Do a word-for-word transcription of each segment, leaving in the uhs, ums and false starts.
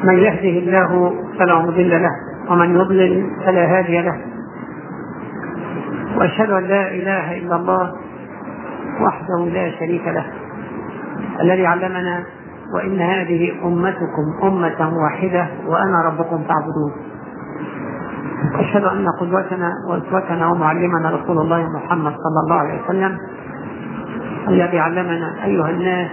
من يهده الله فلا مضل له ومن يضلل فلا هادي له، وأشهد أن لا إله إلا الله وحده لا شريك له الذي علمنا وإن هذه أمتكم أمة واحدة وأنا ربكم فاعبدون. أشهد أن قدوتنا وأسوتنا ومعلمنا رسول الله محمد صلى الله عليه وسلم الذي علمنا أيها الناس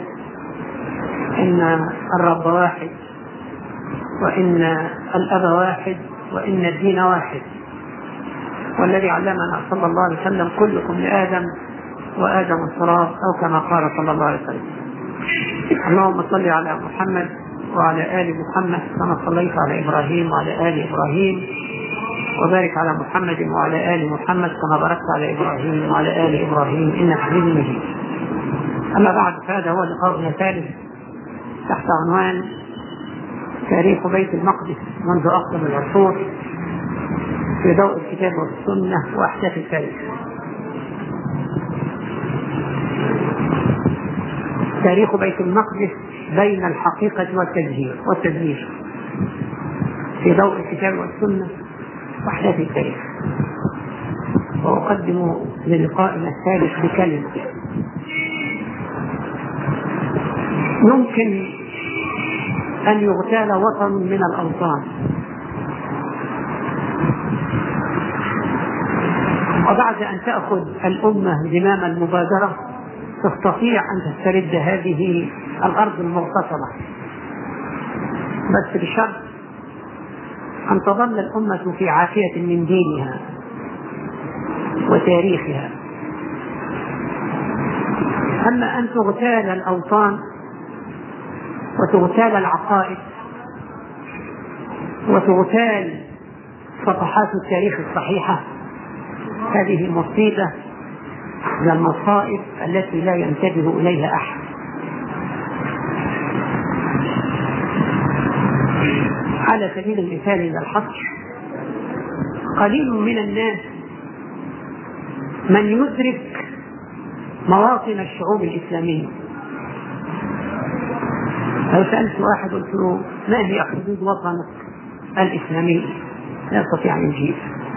إن الرب واحد وإن الأب واحد وإن الدين واحد، والذي علمنا صلى الله عليه وسلم كلكم لآدم وآدم التراب، أو كما قال صلى الله عليه وسلم. اللهم صل على محمد وعلى آل محمد كما صليت على إبراهيم وعلى آل إبراهيم، وبارك على محمد وعلى آل محمد كما باركت على إبراهيم وعلى آل إبراهيم إنك حميد مجيد. أما بعد، فهذا هو لقاؤنا الثالث تحت عنوان تاريخ بيت المقدس منذ أقدم العصور في ضوء الكتاب والسنة وأحداث التاريخ. تاريخ بيت المقدس بين الحقيقة والتزيير والتزيير في ضوء الكتاب والسنة وأحداث التاريخ. وأقدم للقائنا الثالث بكلمة: يمكن أن يغتال وطن من الأوطان، وبعد أن تأخذ الأمة زمام المبادرة تستطيع أن تسترد هذه الأرض المغتصبة، بس بشرط أن تظل الأمة في عافية من دينها وتاريخها. أما أن تغتال الأوطان وتغتال العقائد وتغتال صفحات التاريخ الصحيحة، هذه مصيبة من المصائب التي لا ينتبه إليها أحد. على سبيل المثال للحصر، قليل من الناس من يدرك مواطن الشعوب الإسلامية. لو سألت واحد قلت له ما هي حدود وطنك الإسلامي لا يستطيع أن يجيب.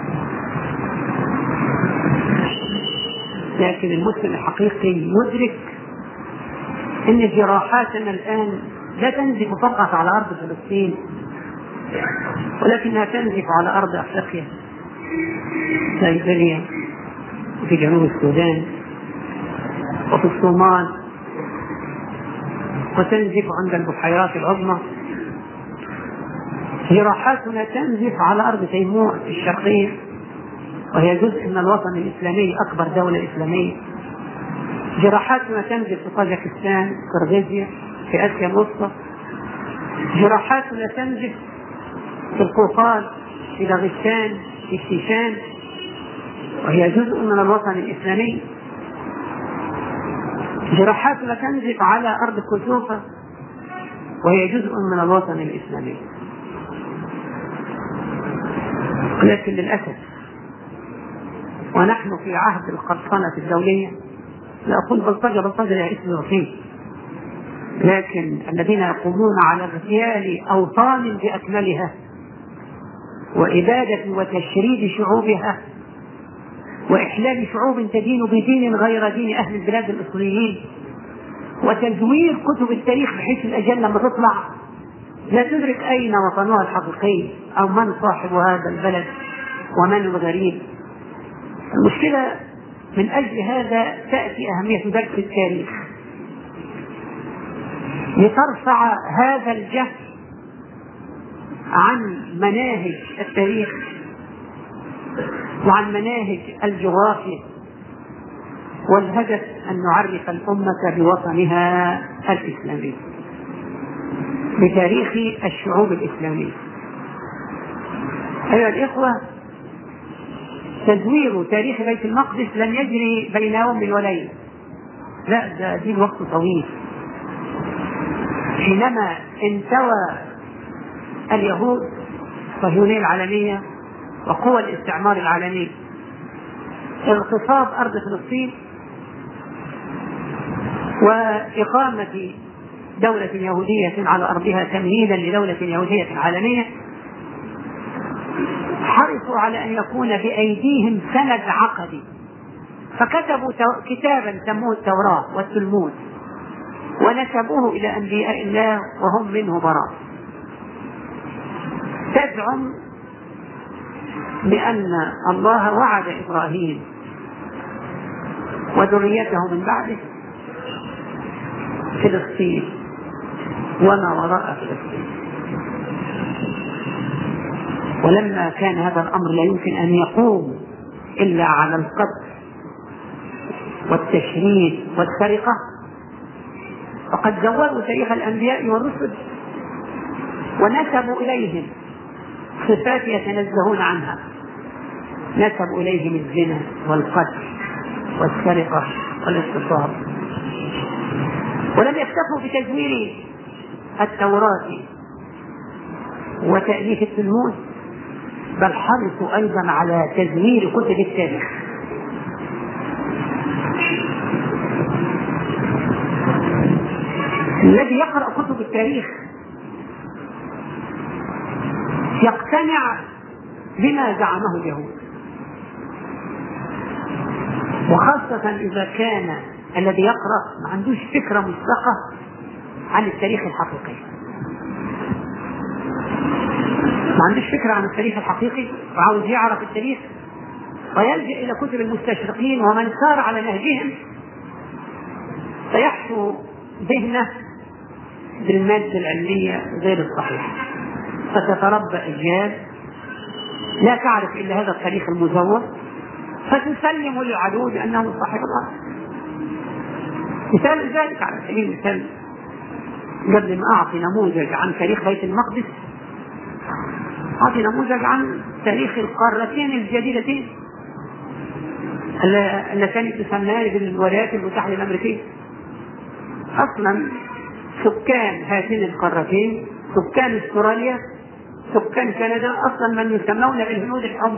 لكن المسلم الحقيقي يدرك أن جراحاتنا الآن لا تنزف فقط على أرض فلسطين، ولكنها تنزف على أرض أفريقيا، ليبيريا، وفي جنوب السودان، وفي الصومال، وتنزف عند البحيرات العظمى. جراحاتنا تنزف على أرض تيمور في الشرقية، وهي جزء من الوطن الإسلامي، أكبر دولة إسلامية. جراحاتنا تنزف في طاجكستان، قرغيزيا، في آسيا الوسطى. جراحاتنا تنزف في القوقاز، في داغستان، في الشيشان، وهي جزء من الوطن الإسلامي. جراحاتنا تنزف على أرض كوسوفا، وهي جزء من الوطن الإسلامي. لكن للأسف ونحن في عهد القرصنة الدولية، لا أقول بلطجة، بلطجة يا اسم رفيق، لكن الذين يقومون على اغتيال أوطان بأكملها وإبادة وتشريد شعوبها وإحلال شعوب تدين بدين غير دين أهل البلاد الأصليين، وتزوير كتب التاريخ بحيث الأجل لما تطلع لا تدرك أين وطنها الحقيقي أو من صاحب هذا البلد ومن الغريب. المشكلة من أجل هذا تأتي أهمية درس التاريخ لترفع هذا الجهل عن مناهج التاريخ وعن مناهج الجغرافيا، والهدف أن نعرف الأمة بوطنها الإسلامي، بتاريخ الشعوب الإسلامية. أيها الإخوة، تزوير تاريخ بيت المقدس لم يجري بين يوم وليلة، لا، ده دي وقت طويل. حينما انتوى اليهود الصهيونية العالمية وقوى الاستعمار العالمي اغتصاب أرض فلسطين وإقامة دولة يهودية على أرضها تمهيدا لدولة يهودية عالمية، حرصوا على أن يكون بأيديهم سند عقدي، فكتبوا كتابا سموه التوراة والتلمود ونسبوه إلى أنبياء الله وهم منه براء. تزعم بأن الله وعد إبراهيم وذريته من بعده فلسطين وما وراء فلسطين، ولما كان هذا الأمر لا يمكن أن يقوم إلا على القتل والتشريد والسرقة، فقد زوروا تاريخ الأنبياء والرسل ونسبوا إليهم صفات يتنزهون عنها، نسبوا إليهم الزنا والقتل والسرقة والاغتصاب، ولم يكتفوا بتزوير التوراة وتأليف التلمود، بل حرصوا أيضا على تزوير كتب التاريخ. الذي يقرأ كتب التاريخ يقتنع بما زعمه اليهود، وخاصة إذا كان الذي يقرأ ما عندوش فكرة مسبقة عن التاريخ الحقيقي، ما عندوش فكرة عن التاريخ الحقيقي وعاوز يعرف التاريخ، ويلجأ إلى كتب المستشرقين ومن سار على نهجهم، فيحشو ذهنه بالمادة العلمية غير الصحيحة، فتتربى أجيال لا تعرف إلا هذا التاريخ المزور، فتسلم للعدو بأنه صاحب الأرض. مثال ذلك على سبيل المثال، قبل ما أعطي نموذج عن تاريخ بيت المقدس أعطي نموذج عن تاريخ القارتين الجديدتين اللتان تسمى بالولايات المتحدة الأمريكية. أصلا سكان هاتين القارتين، سكان استراليا، سكان كندا، أصلا من يسمون بالهنود الحمر.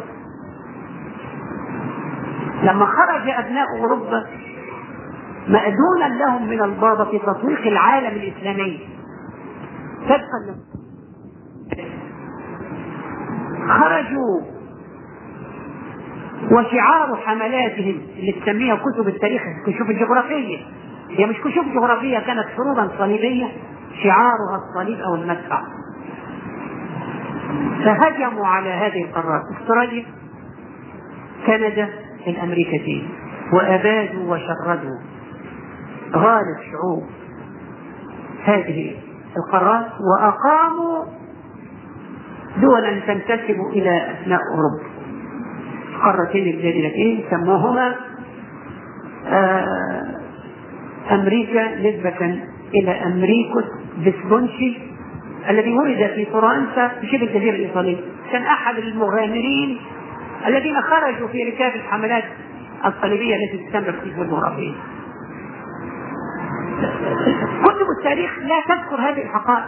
لما خرج أبناء أوروبا مأذونا لهم من البابا في تطويق العالم الإسلامي، صدقا خرجوا وشعار حملاتهم اللي تسميها كتب التاريخ كشوف الجغرافية، هي مش كشوف جغرافية، كانت حروبا صليبية شعارها الصليب أو المدفع، فهجموا على هذه القارات استراليا كندا الأمريكتين، وأبادوا وشردوا غالب شعوب هذه القارات، وأقاموا دولا تنتسب إلى أبناء أوروبا. القارتين الجديدتين سموهما أمريكا نسبة إلى أمريكوس فيسبونشي الذي ولد في فرنسا في شبه الجزيرة الإيطالية، كان أحد المغامرين الذين خرجوا في ركاب الحملات الصليبية التي تسمى بالكتب الجغرافية. كتب التاريخ لا تذكر هذه الحقائق،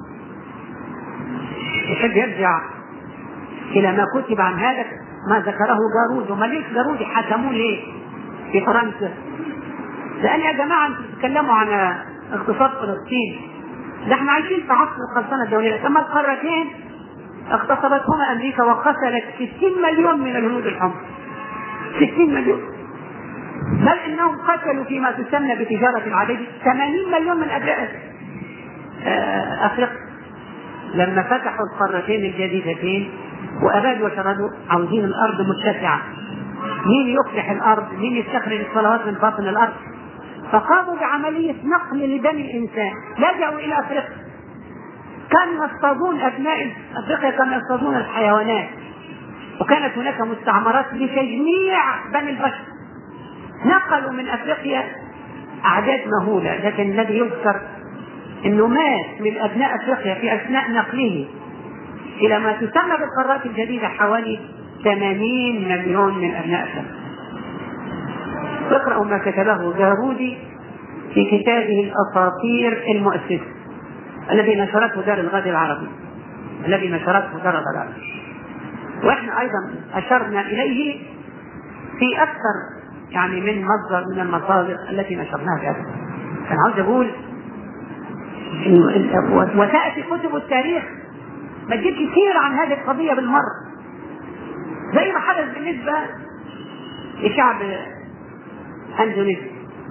يحب يرجع إلى ما كتب عن هذا ما ذكره جارود. وما ليش جارود حكموه ليه في فرنسا؟ لأن يا جماعة أنتم تتكلموا عن اغتصاب فلسطين، ده احنا عايشين في عصر الخلصانة الدولية، كما القارتين اغتصبتهما أمريكا وقتلت ستين مليون من الهنود الحمر، ستين مليون، بل إنهم قتلوا فيما تسمى بتجارة العبيد ثمانين مليون من أبناء أفريقيا. لما فتحوا القارتين الجديدتين وأبادوا وشردوا، عاوزين الأرض متسعة، مين يفلح الأرض، مين يستخرج الصلوات من باطن الأرض، فقاموا بعملية نقل لبني الإنسان، لجأوا إلى أفريقيا، كانوا يصطادون أبناء أفريقيا كانوا يصطادون الحيوانات، وكانت هناك مستعمرات لتجميع بني البشر، نقلوا من أفريقيا أعداد مهولة، لكن الذي يذكر أنه مات من أبناء أفريقيا في أثناء نقله إلى ما تسمى بالقارات الجديدة حوالي ثمانين مليون من أبناء أفريقيا. اقرأوا ما كتبه جارودي في كتابه الأساطير المؤسسة الذي نشرته دار الغد العربي، الذي نشرته دار الغد العربي، وإحنا أيضا أشرنا إليه في أكثر يعني من مصدر من المصادر التي نشرناها في هذا. أنا عاوز أقول وتأتي كتب التاريخ ما تجيب كثير عن هذه القضية بالمرة، زي ما حدث بالنسبة لشعب أندونيسيا.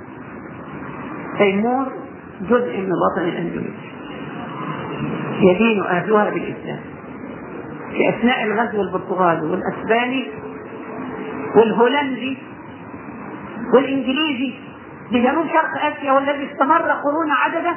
تيمور جزء من الوطن الأندونيسي يدين أهلها بالإسلام. في أثناء الغزو البرتغالي والأسباني والهولندي والإنجليزي بجنوب شرق آسيا والذي استمر قرون عددة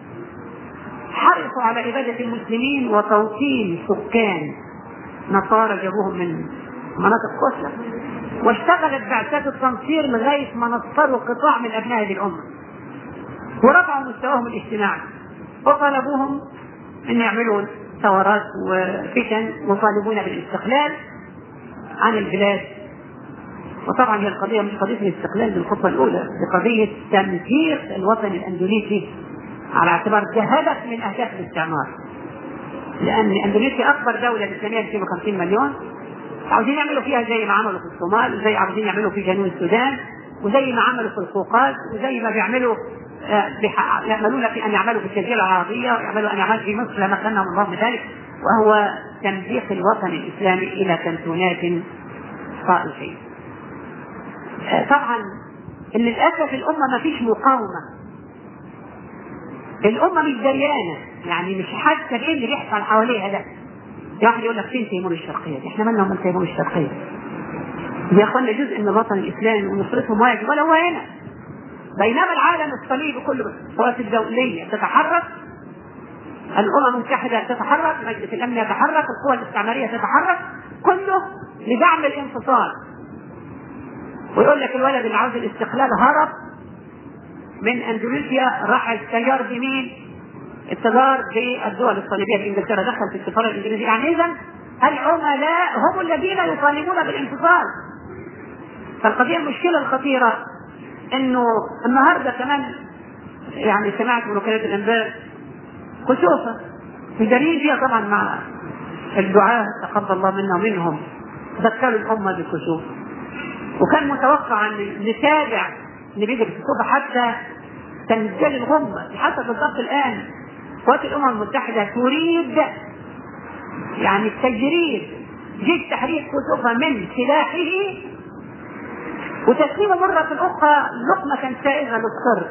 حرصوا على عبادة المسلمين وتوطين سكان نصارى جابوهم من مناطق كثيرة، واشتغلت بعثات التنصير لغاية ما نصروا قطاع من أبناء هذه الأمة ورفعوا مستواهم الاجتماعي، وطلبوهم أن يعملوا ثورات وفتن وطالبون بالاستقلال عن البلاد. وطبعا هي القضية مش قضية الاستقلال بالخطوة الأولى، بقضية تمزيق الوطن الأندونيسي على اعتبار ده هدف من أهداف الاستعمار، لأن أندونيسيا أكبر دولة إسلامية مئتين وخمسين مليون، عاوزين يعملوا فيها زي ما عملوا في الصومال، وزي عاوزين يعملوا في جنوب السودان، وزي ما عملوا في القوقاز، وزي ما بيعملوا يأملون في أن يعملوا في الجزيرة العربية، ويعملوا أن يعملوا في مصر لما كانهم الله بذلك، وهو تمزيق الوطن الإسلامي إلى كنتونات طائفية. طبعا للأسف الأمة ما فيش مقاومة، الأمة مش دريانة، يعني مش حاسة بإيه اللي بيحصل حواليها. ده واحد يقول لك فين تيمور الشرقية؟ احنا مالنا من تيمور الشرقية؟ يا اخوانا جزء من الوطن الإسلامي ونصرتهم واجب، ولا هو هنا. بينما العالم الصليبي كله القوات الدولية تتحرك، الأمم المتحدة تتحرك، مجلس الأمن يتحرك، القوى الاستعمارية تتحرك، كله لدعم الانفصال. ويقول لك الولد اللي عاوز الاستقلال هرب من اندونيسيا، راح التجار بمين؟ التجار بالدول الصليبيه بانجلترا، دخل في السفاره الانجليزيه. يعني اذا العملاء هم الذين يطالبون بالانفصال. فالقضيه المشكله الخطيره انه النهارده كمان يعني سمعت من وكاله الانباء كسوفه في اندونيسيا، طبعا مع الدعاة تقبل الله منا ومنهم ذكروا الامه بالكسوف، وكان متوقع ان نتابع اللي بيجي في الكوبا حتى تنزل الغمة. حتى بالضبط الآن قوات الأمم المتحدة تريد يعني تجريد جيش تحرير كوسوفا من سلاحه وتسليمه مرة أخرى لقمة سائغة للصرب،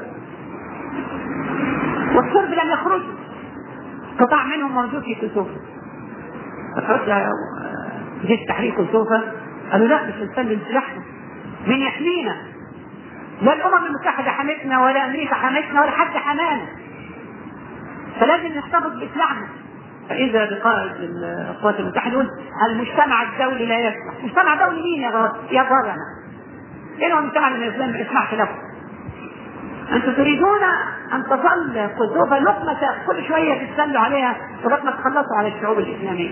والصرب لم يخرج، قطاع منهم موجود في كوسوفا. فقلت جيش تحرير كوسوفا قالوا لا مش نسلم سلاحنا، من يحمينا؟ لا الأمم المتحدة حمتنا ولا أمريكا حمتنا ولا حد حمانا، فلازم نحتفظ بإسلامنا. فإذا بقائد القوات المتحدة يقول المجتمع الدولي لا يسمح. مجتمع دولي مين يا غرب يا غرب؟ إنه المجتمع الإسلامي ما يسمحش لكم. أنتم تريدون أن تظل كوسوفا لقمة كل شوية تتسلوا عليها لغاية ما تخلصوا على الشعوب الإسلامية.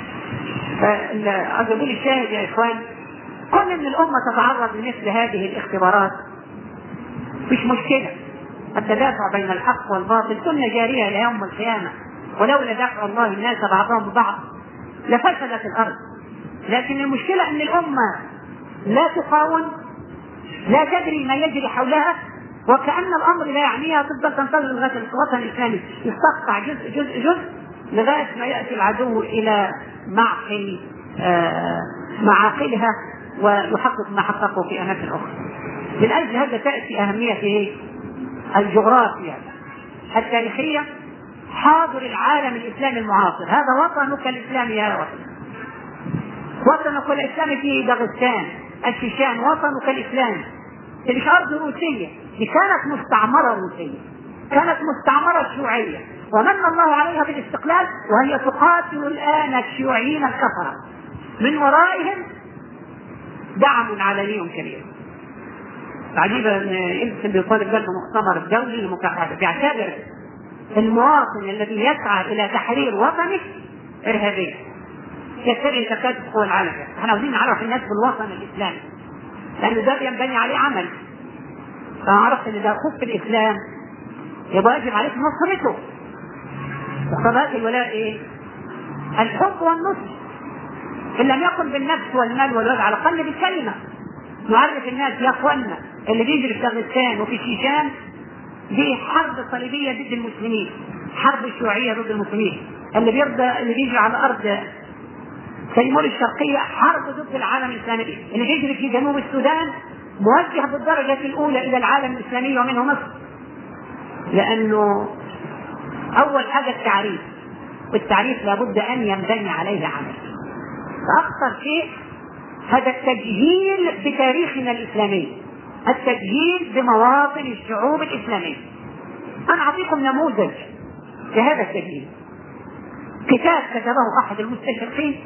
فأقول الشاهد يا إخوان، كل من الأمة تتعرض لمثل هذه الاختبارات مش مشكلة. التدافع بين الحق والباطل سنة جارية إلى يوم القيامة، ولولا دفع الله الناس بعضهم ببعض لفسدت الأرض. لكن المشكلة أن الأمة لا تقاوم، لا تدري ما يجري حولها، وكأن الأمر لا يعنيها، تفضل تنتظر لغاية الوطن الإسلامي يستقطع جزء جزء جزء لغاية ما يأتي العدو إلى معقل آه معاقلها ويحقق ما حققه في أماكن أخرى. من أجل هذا تأتي أهمية الجغرافيا التاريخية حاضر العالم الإسلامي المعاصر. هذا وطنك الإسلامي يا وطن، وطنك الإسلامي في داغستان الشيشان، وطنك الإسلامي اللي مش أرض روسية، دي كانت مستعمرة روسية، كانت مستعمرة شيوعية، ومن الله عليها بالاستقلال، وهي تقاتل الآن الشيوعيين الكفرة، من ورائهم دعم علني كبير. عجيبة ان يمكن بيطالب به المؤتمر الدولي للمكافحة، بيعتبر المواطن الذي يسعى الى تحرير وطنه ارهابي، يشتري تكاتف قوى العالم. احنا عاوزين نعرف الناس بالوطن الاسلامي لانه ده ينبني عليه عمل. فانا عرفت ان ده خوف الاسلام يبقى يجب عليك نصرته. وصلاه الولاء ايه؟ الحب والنصر، ان لم يكن بالنفس والمال والوجع على الاقل بالكلمه. نعرف الناس يا اخوانا اللي بيجري في داغستان وفي شيشان دي حرب صليبيه ضد المسلمين، حرب الشيوعية ضد المسلمين، اللي بيرضى اللي بيجي على أرض تيمور الشرقية حرب ضد العالم الإسلامي، اللي بيجري في جنوب السودان موجه بالدرجة الأولى إلى العالم الإسلامي ومنه مصر. لأنه أول حاجة التعريف، والتعريف لابد أن ينبني عليه عمل. فأخطر شيء هذا التجهيل بتاريخنا الإسلامي، التجهيل بمواطن الشعوب الإسلامية. أنا أعطيكم نموذج لهذا التجهيل. كتاب كتبه أحد المستشرقين،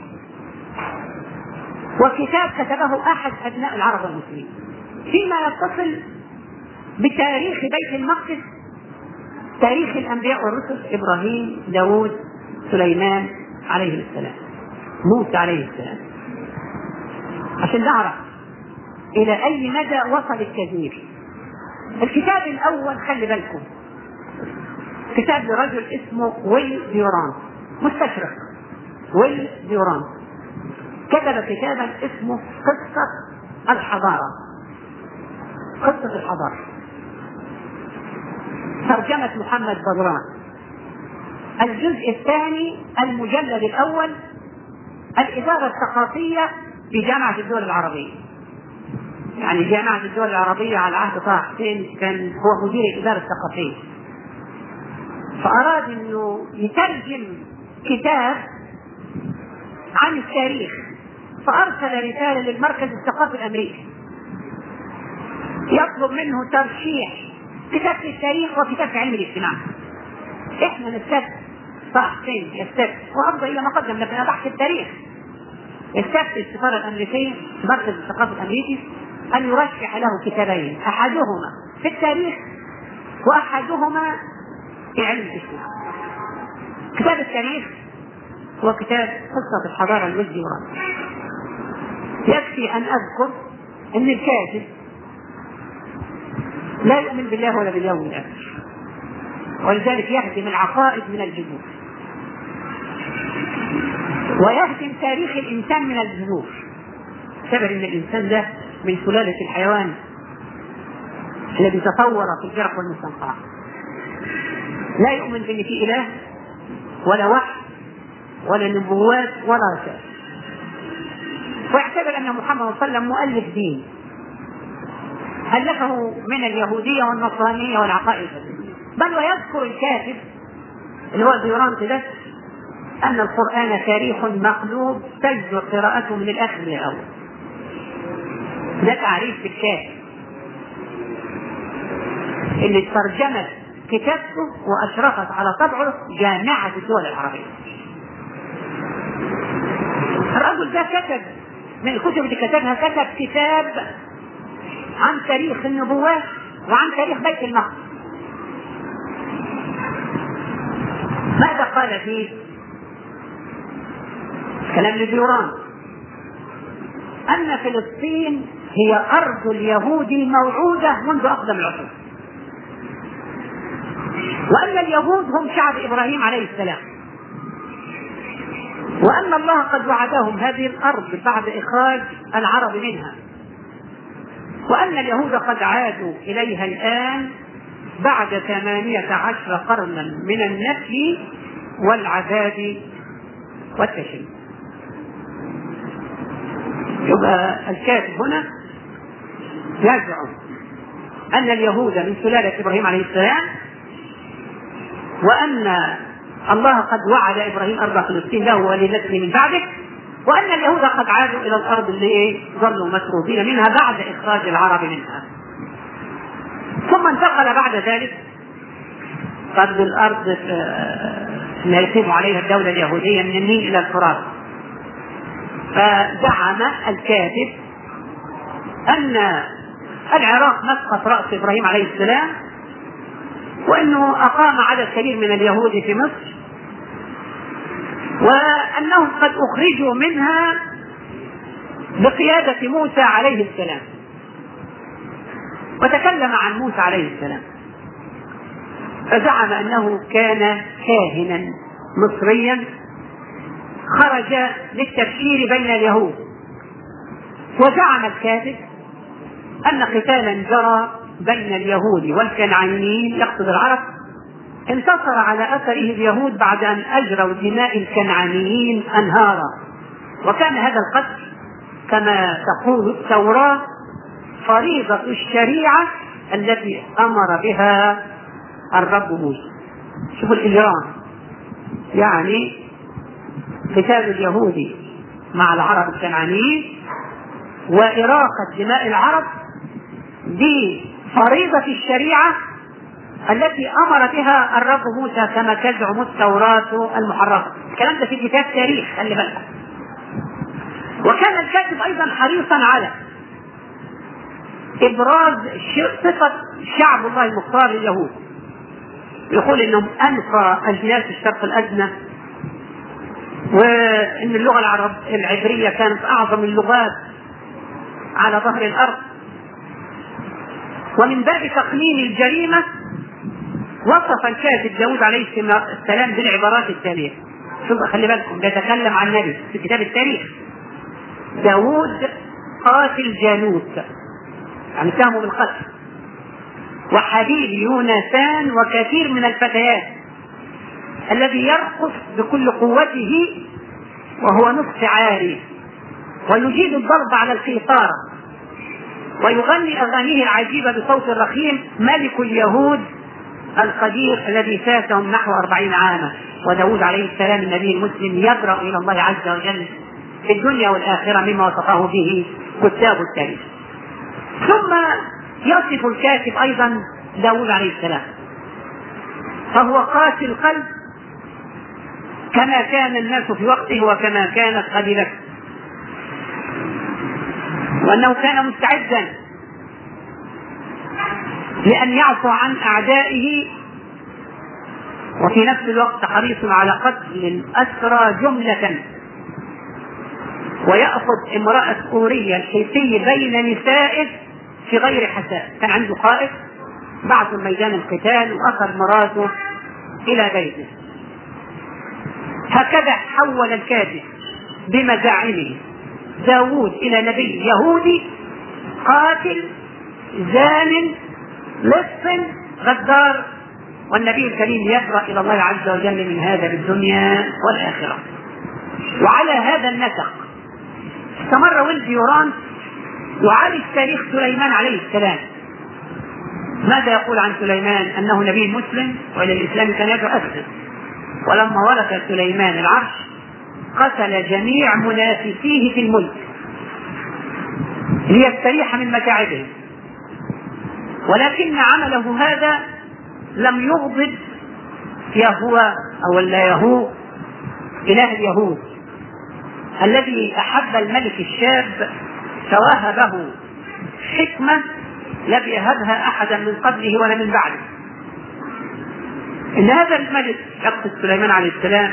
وكتاب كتبه أحد أبناء العرب المسلمين فيما يتصل بتاريخ بيت المقدس، تاريخ الأنبياء والرسل، إبراهيم، داود، سليمان عليه السلام، موسى عليه السلام، عشان نعرف إلى أي مدى وصل التغيير. الكتاب الأول خلي بالكم كتاب لرجل اسمه ويل ديوران، مستشرق ويل ديوران، كتب كتابا اسمه قصة الحضارة. قصة الحضارة ترجمة محمد بدران، الجزء الثاني المجلد الأول، الإدارة الثقافية بجامعة الدول العربية. يعني جامعة الدول العربية على عهد طه حسين كان هو مدير الإدارة الثقافية، فأراد أنه يترجم كتاب عن التاريخ، فأرسل رسالة للمركز الثقافي الأمريكي يطلب منه ترشيح كتاب في التاريخ وكتاب في علم الاجتماع. احنا نستفد طه حسين يستفد وأفضل إلى ما قدم، لكن بحث التاريخ يستفد السفارة الأمريكية المركز الثقافي الأمريكي أن يرشح له كتابين، أحدهما في التاريخ وأحدهما في علم الاجتماع. كتاب التاريخ هو كتاب قصة الحضارة لويل ديوران. يكفي أن أذكر أن الكاتب لا يؤمن بالله ولا باليوم الآخر، ولذلك يهدم العقائد من الجذور، ويهدم تاريخ الإنسان من الجذور. اعتبر أن الإنسان ده من سلالة الحيوان الذي تطور في الجرح والمستنقع، لا يؤمن بأن في إله ولا وحي ولا نبوات ولا رسائل، ويعتبر أن محمد صلى الله عليه وسلم مؤلف دين ألفه من اليهودية والنصرانية والعقائد. بل ويذكر الكاتب اللي هو ديوران ده أن القرآن تاريخ مقلوب تجزر قراءته من الآخر للأول. ده تعريف بالكاتب اللي ترجمت كتابته وأشرفت على طبعه جامعة الدول العربية. الرجل ده كتب من الكتب اللي كتبها، كتب كتاب عن تاريخ النبوات وعن تاريخ بيت المقدس. ماذا قال فيه؟ كلام لديوران أن فلسطين هي أرض اليهود الموعودة منذ أقدم العصور، وأن اليهود هم شعب إبراهيم عليه السلام، وأن الله قد وعدهم هذه الأرض بعد إخراج العرب منها، وأن اليهود قد عادوا إليها الآن بعد ثمانية عشر قرنا من النفي والعذاب والتشريد. يبقى الكاتب هنا يزعم أن اليهود من سلالة إبراهيم عليه السلام، وأن الله قد وعد إبراهيم أرض فلسطين له ولنسله من بعده، وأن اليهود قد عادوا إلى الأرض اللي ظلوا مطرودين منها بعد إخراج العرب منها. ثم انتقل بعد ذلك قد الأرض اللي يقيم عليها الدولة اليهودية من النيل إلى الفرات. فزعم الكاتب أن العراق مسقط رأس إبراهيم عليه السلام، وأنه أقام عدد كبير من اليهود في مصر، وأنهم قد أخرجوا منها بقيادة موسى عليه السلام. وتكلم عن موسى عليه السلام فزعم أنه كان كاهنا مصريا خرج للتبشير بين اليهود. وزعم الكاتب أن قتالا جرى بين اليهود والكنعانيين يقصد العرب انتصر على أثره اليهود بعد أن أجروا دماء الكنعانيين أنهارا، وكان هذا القتل كما تقول التوراة فريضة الشريعة التي أمر بها الرب موسى. شوفوا الإجرام، يعني قتال اليهود مع العرب الكنعانيين وإراقة دماء العرب دي فريضة الشريعة التي أمر بها الرب موسى كما تزعم التوراة المحرفة. الكلام ده في كتاب تاريخ، خلي بالك. وكان الكاتب أيضا حريصا على إبراز صفة شعب الله المختار لليهود، يقول إنهم أنقى أجناس الشرق الأدنى، وإن اللغة العرب العبرية كانت أعظم اللغات على ظهر الأرض. ومن باب تقنين الجريمة وصف الكاتب داود عليه السلام بالعبارات التالية. شوف خلي بالكم، بيتكلم عن النبي في كتاب التاريخ: داود قاتل جالوت، يعني اتهمه بالقتل، وحبيب يوناثان وكثير من الفتيات، الذي يرقص بكل قوته وهو نصف عاري، ويجيد الضرب على القيطارة، ويغني أغانيه العجيبة بصوت رخيم، ملك اليهود القدير الذي فاتهم نحو أربعين عاما. وداود عليه السلام النبي المسلم يبرأ إلى الله عز وجل في الدنيا والآخرة مما وصفه به كتاب التاريخ. ثم يصف الكاتب أيضا داود عليه السلام، فهو قاسي القلب كما كان الناس في وقته وكما كانت قبيلته، وأنه كان مستعدا لأن يعفو عن أعدائه، وفي نفس الوقت حريص على قتل الأسرى جملة، ويأخذ امرأة أورية الحيثي بين نسائه في غير حساب. كان عنده قائد بعث ميدان القتال وأخذ مراته إلى بيته. هكذا حول الكاتب بمزاعمه داود إلى نبي يهودي قاتل زان لص غدار، والنبي الكريم يبرأ إلى الله عز وجل من هذا بالدنيا والآخرة. وعلى هذا النسق استمر ولد يوران يعالج تاريخ سليمان عليه السلام. ماذا يقول عن سليمان؟ أنه نبي مسلم وإلى الإسلام كان يدعو أسلم، ولما ورث سليمان العرش قتل جميع منافسيه في الملك ليستريح من متاعبهم، ولكن عمله هذا لم يغضب يهوه أو لا يهوه إله اليهود الذي أحب الملك الشاب فوهبه حكمة لم يهبها أحدا من قبله ولا من بعده. إن هذا الملك يقصد سليمان عليه السلام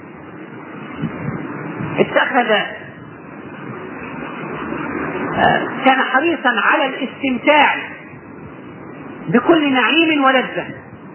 اتخذ كان حريصا على الاستمتاع بكل نعيم ولذة،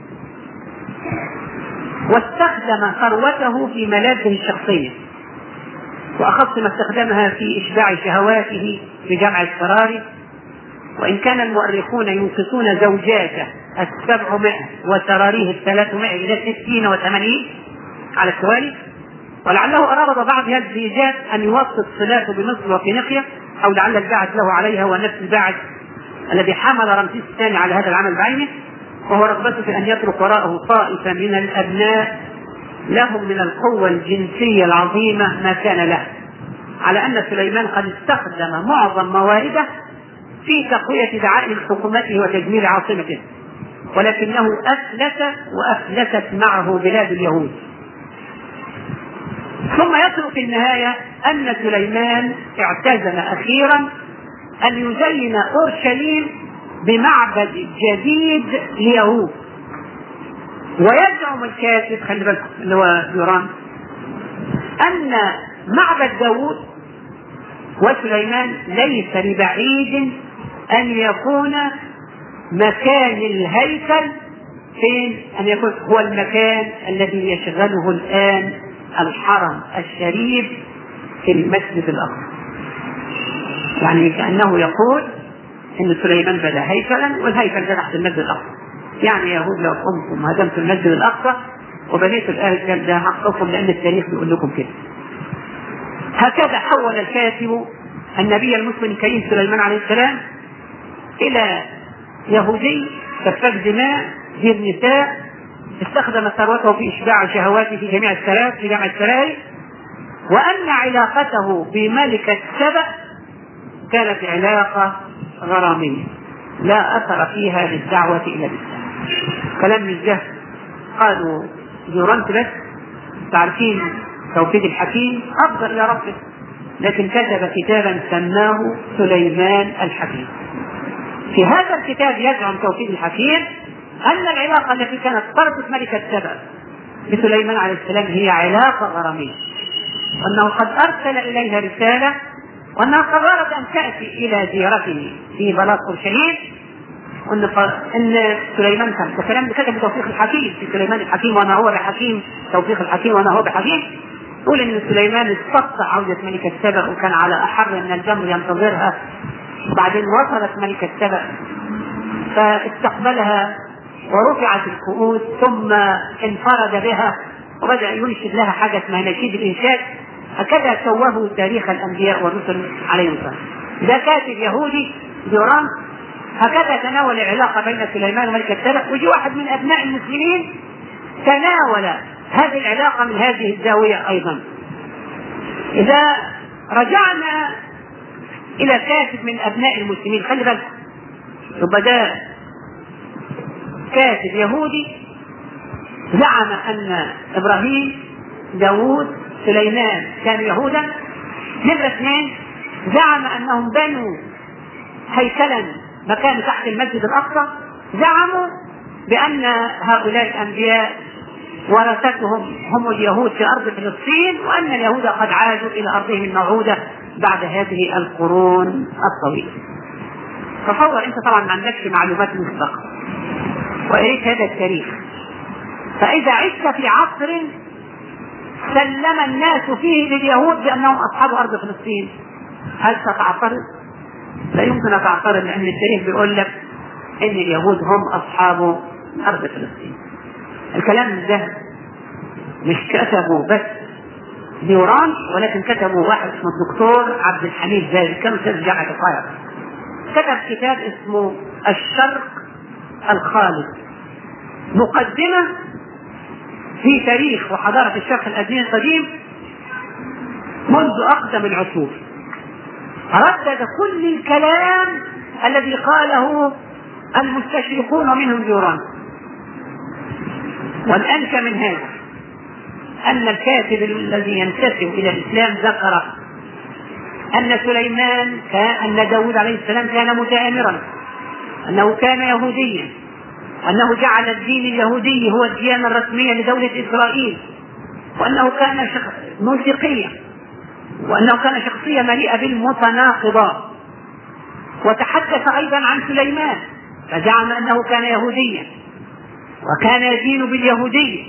واستخدم ثروته في ملاذه الشخصية، وأخص ما استخدمها في إشباع شهواته في جمع السرار. وإن كان المؤرخون ينقصون زوجاته السبعمائة وسراريه الثلاثمائة إلى ستين وثمانين على التوالي، ولعله أراد بعض هذه الزيجات أن يوسط صلاته بمصر وفينيقيا، أو لعل الباعث له عليها هو نفس الباعث الذي حمل رمسيس الثاني على هذا العمل بعينه، وهو رغبته في أن يترك وراءه طائفة من الأبناء لهم من القوة الجنسية العظيمة ما كان له، على أن سليمان قد استخدم معظم موارده في تقوية دعائم حكومته وتجميل عاصمته، ولكنه أفلت وأفلتت معه بلاد اليهود. ثم يصل في النهاية أن سليمان اعتزم أخيرا أن يزين أورشليم بمعبد جديد ليهود. ويزعم الكاتب، خلي بالكم اللي هو يوران، أن معبد داود وسليمان ليس ببعيد أن يكون مكان الهيكل فين؟ أن يكون هو المكان الذي يشغله الآن الحرم الشريف في المسجد الأقصى. يعني كأنه يقول إن سليمان بنى هيكلا والهيكل ده تحت المسجد الأقصى. يعني يهود لو قمتم هدمتوا المسجد الأقصى وبنيتوا الهيكل ده حقكم، لأن التاريخ بيقول لكم كده. هكذا حول الكاتب النبي المسلم الكريم سليمان عليه السلام إلى يهودي سفاك دماء ذي نساء، استخدم ثروته في إشباع شهواته في جميع السرايا في جميع السرايا، وأن علاقته بملكة سبأ كانت علاقة غرامية لا أثر فيها للدعوة إلى الإسلام. كلام مش ده قالوا جورانت بس، تعرفين توفيق الحكيم أفضل إلى ربه، لكن كتب كتابا سماه سليمان الحكيم. في هذا الكتاب يزعم توفيق الحكيم أن العلاقة التي كانت تربط ملكة سبأ بسليمان عليه السلام هي علاقة غرامية، وأنه قد أرسل إليها رسالة، وأنها قررت أن تأتي إلى زيارته في بلاط أورشليم، وأن أن سليمان كان الكلام اللي كتب توفيق الحكيم في سليمان الحكيم وأنا هو بحكيم، توفيق الحكيم وأنا هو بحكيم، يقول أن سليمان استطاع عودة ملكة سبأ وكان على أحر من الجمر ينتظرها. بعدين وصلت ملكة سبأ فاستقبلها ورفعت الكؤوس، ثم انفرد بها وبدأ ينشد لها حاجة اسمها نشيد الإنشاد. هكذا سواه تاريخ الأنبياء والرسل عليهم السلام. ده كاتب يهودي جوران هكذا تناول العلاقة بين سليمان وملكة سبأ، وجي واحد من أبناء المسلمين تناول هذه العلاقة من هذه الزاوية أيضا. إذا رجعنا إلى كاتب من أبناء المسلمين، خلي بالك، يبقى ده كاتب يهودي زعم أن إبراهيم داود سليمان كانوا يهودا. نمرة اثنين زعم أنهم بنوا هيكلا مكان تحت المسجد الأقصى، زعموا بأن هؤلاء الأنبياء ورثتهم هم اليهود في أرض فلسطين، وأن اليهود قد عادوا إلى أرضهم الموعودة بعد هذه القرون الطويلة. تصور أنت طبعا ما عندكش معلومات مسبقة وقريت هذا التاريخ، فإذا عشت في عصر سلم الناس فيه لليهود بأنهم أصحاب أرض فلسطين، هل ستعترض؟ لا يمكن أن تعترض، لأن التاريخ بيقول لك أن اليهود هم أصحاب أرض فلسطين. الكلام ده مش كتبه بس ديوران، ولكن كتبه واحد اسمه الدكتور عبد الحميد زاهد، كان أستاذ جامعة القاهرة، كتب كتاب اسمه الشرق الخالد، مقدمة في تاريخ وحضارة الشرق القديم منذ أقدم العصور. ردد كل الكلام الذي قاله المستشرقون منهم ديوران. والأنكى من هذا أن الكاتب الذي ينتسب إلى الإسلام ذكر أن سليمان كان أن داود عليه السلام كان متآمرا، أنه كان يهوديا، أنه جعل الدين اليهودي هو الديانة الرسمية لدولة إسرائيل، وأنه كان موسيقيا، وأنه كان شخصية مليئة بالمتناقضات. وتحدث أيضا عن سليمان فزعم أنه كان يهوديا وكان يدين باليهودية،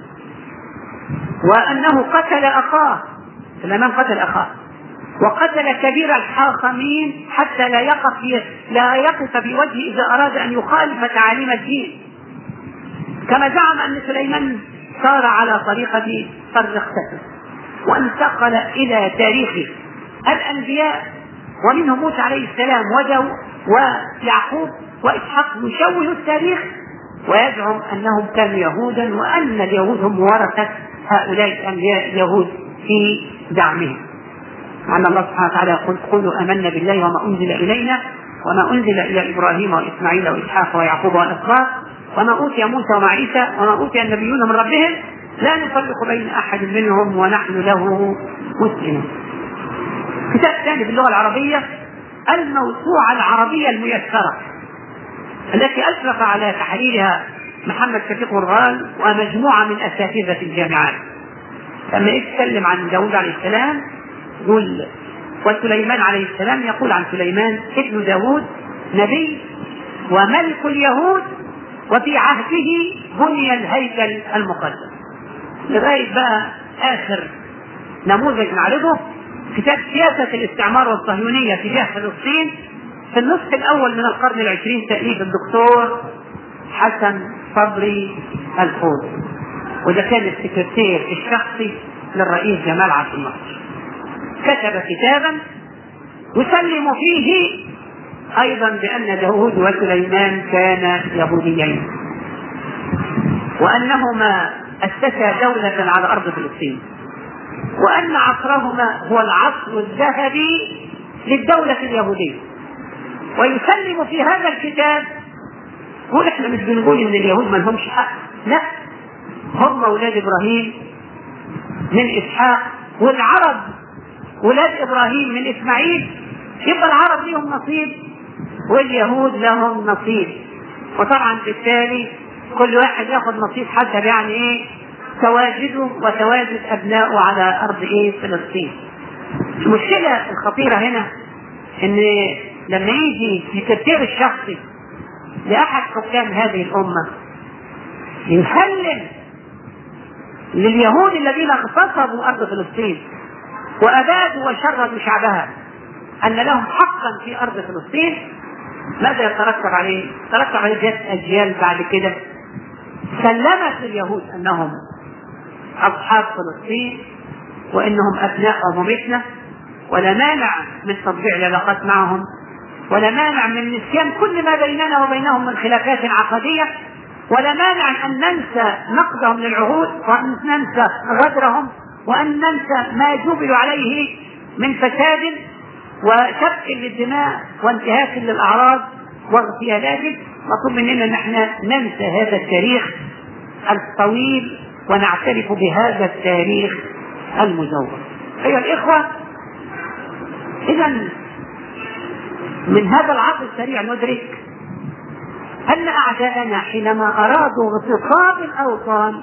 وأنه قتل أخاه، سليمان قتل أخاه، وقتل كبير الحاخمين حتى لا يقف لا يقف بوجهه إذا أراد أن يخالف تعاليم الدين. كما زعم أن سليمان سار على طريقة فرخته، وانتقل إلى تاريخ الأنبياء ومنهم موسى عليه السلام وداود ويعقوب وإسحاق، يشوه التاريخ ويزعم أنهم كانوا يهودا، وأن اليهود هم ورثة هؤلاء الأنبياء اليهود في دعمهم. وأن الله سبحانه وتعالى يقول قولوا آمنا بالله وما أنزل إلينا وما أنزل إلى إبراهيم وإسماعيل وإسحاق ويعقوب والأسباط وما أوتي موسى وعيسى وما أوتي النبيون من ربهم لا نفرق بين أحد منهم ونحن له مسلمون. كتاب ثاني باللغة العربية الموسوعة العربية الميسرة التي أشرف على تحريرها محمد شفيق غرغال ومجموعة من أساتذة الجامعات. لما يتكلم عن داود عليه السلام يقول وسليمان عليه السلام، يقول عن سليمان ابن داود نبي وملك اليهود وفي عهده بني الهيكل المقدس. لغاية بقى آخر نموذج نعرضه كتاب سياسة الاستعمار والصهيونية تجاه فلسطين في النصف الأول من القرن العشرين، تأليف الدكتور حسن صبري الفوزي، وده كان السكرتير الشخصي للرئيس جمال عبد الناصر. كتب كتابا يسلم فيه أيضا بأن داود وسليمان كانا يهوديين، وأنهما أسسا دولة على أرض فلسطين، وأن عصرهما هو العصر الذهبي للدولة اليهودية. ويسلم في هذا الكتاب، هو احنا مش بنقول ان اليهود ما لهمش حق، لا، هم أولاد إبراهيم من إسحاق، والعرب أولاد إبراهيم من إسماعيل، يبقى العرب لهم نصيب واليهود لهم نصيب. وطبعا بالتالي كل واحد ياخذ نصيب حسب يعني ايه تواجده وتواجد أبنائه على أرض ايه فلسطين. المشكلة الخطيرة هنا ان لما يجي السكرتير الشخصي لأحد حكام هذه الأمة يسلم لليهود الذين اغتصبوا أرض فلسطين وأبادوا وشردوا شعبها أن لهم حقا في أرض فلسطين، ماذا يترتب عليه؟ يترتب عليه جت أجيال بعد كده سلمت لليهود أنهم أصحاب فلسطين وأنهم أبناء أمتنا، ولا مانع من تطبيع العلاقات معهم، ولا مانع من نسيان كل ما بيننا وبينهم من خلافات عقدية، ولا مانع أن ننسى نقدهم للعهود، وأن ننسى غدرهم، وأن ننسى ما جبلوا عليه من فساد وسفك للدماء وانتهاك للأعراض واغتيالات. مطلوب مننا أن احنا ننسى هذا التاريخ الطويل ونعترف بهذا التاريخ المزور. أيها الإخوة، إذا من هذا العصر السريع ندرك أن أعداءنا حينما أرادوا اغتصاب الأوطان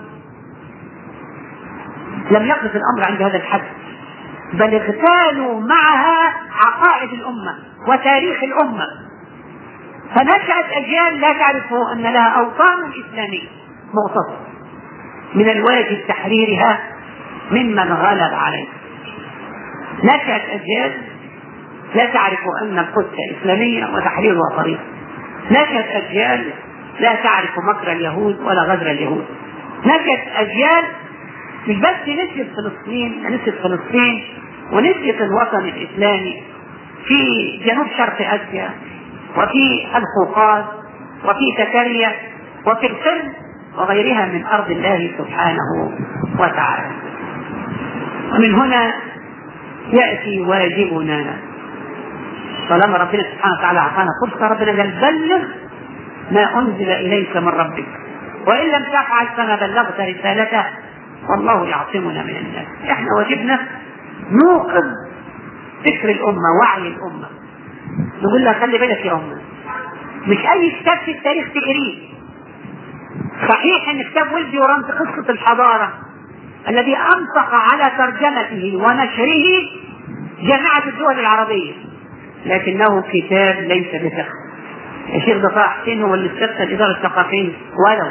لم يقف الأمر عند هذا الحد، بل اغتالوا معها عقائد الأمة وتاريخ الأمة، فنشأت أجيال لا تعرف أن لها أوطان إسلامية مغتصبة من الواجب تحريرها ممن غلب عليه. نشأت أجيال لا تعرف أن القدس إسلامية وتحريرها طريق. نشأت أجيال لا تعرف مكر اليهود ولا غدر اليهود. نشأت أجيال مش بس نسيت فلسطين، نسيت فلسطين ونسيت الوطن الإسلامي في جنوب شرق آسيا وفي القوقاز وفي تكريا وفي القرم وغيرها من أرض الله سبحانه وتعالى. ومن هنا يأتي واجبنا، طالما ربنا سبحانه وتعالى أعطانا فرصة، ربنا قال بلغ ما أنزل إليك من ربك وإن لم تفعل فما بلغت رسالته والله يعصمنا من الناس. احنا واجبنا نوقظ فكر الأمة، وعي الأمة، نقول لها خلي بالك يا أمة، مش أي كتاب في التاريخ تقريه. صحيح أن كتاب ولدي ورمز قصة الحضارة الذي أنفق على ترجمته ونشره جامعة الدول العربية، لكنه كتاب ليس بفقه. الشيخ ضفاء حسين هو اللي استفتى الإدارة الثقافية ولو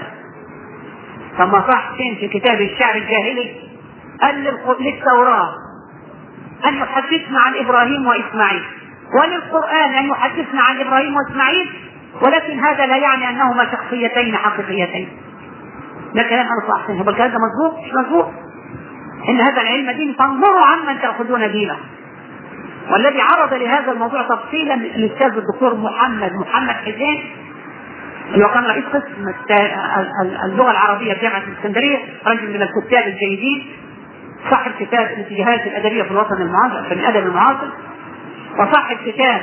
ثم صح حسين في كتاب الشعر الجاهلي قال للتوراة أن يحدثنا عن إبراهيم وإسماعيل، وللقرآن أن يحدثنا عن إبراهيم وإسماعيل، ولكن هذا لا يعني أنهما شخصيتين حقيقيتين. ده كلام أنا صح حسين، هو الكلام ده مظبوط؟ مش مظبوط. إن هذا العلم دين، فانظروا عمن تأخذون دينه. والذي عرض لهذا الموضوع تفصيلا الأستاذ الدكتور محمد محمد حسين اللي كان رئيس قسم اللغة العربية في جامعة الإسكندرية، رجل من الكتاب الجيدين، صاحب كتاب الاتجاهات الأدبية في الوطن المعاصر في الأدب المعاصر، وصاحب كتاب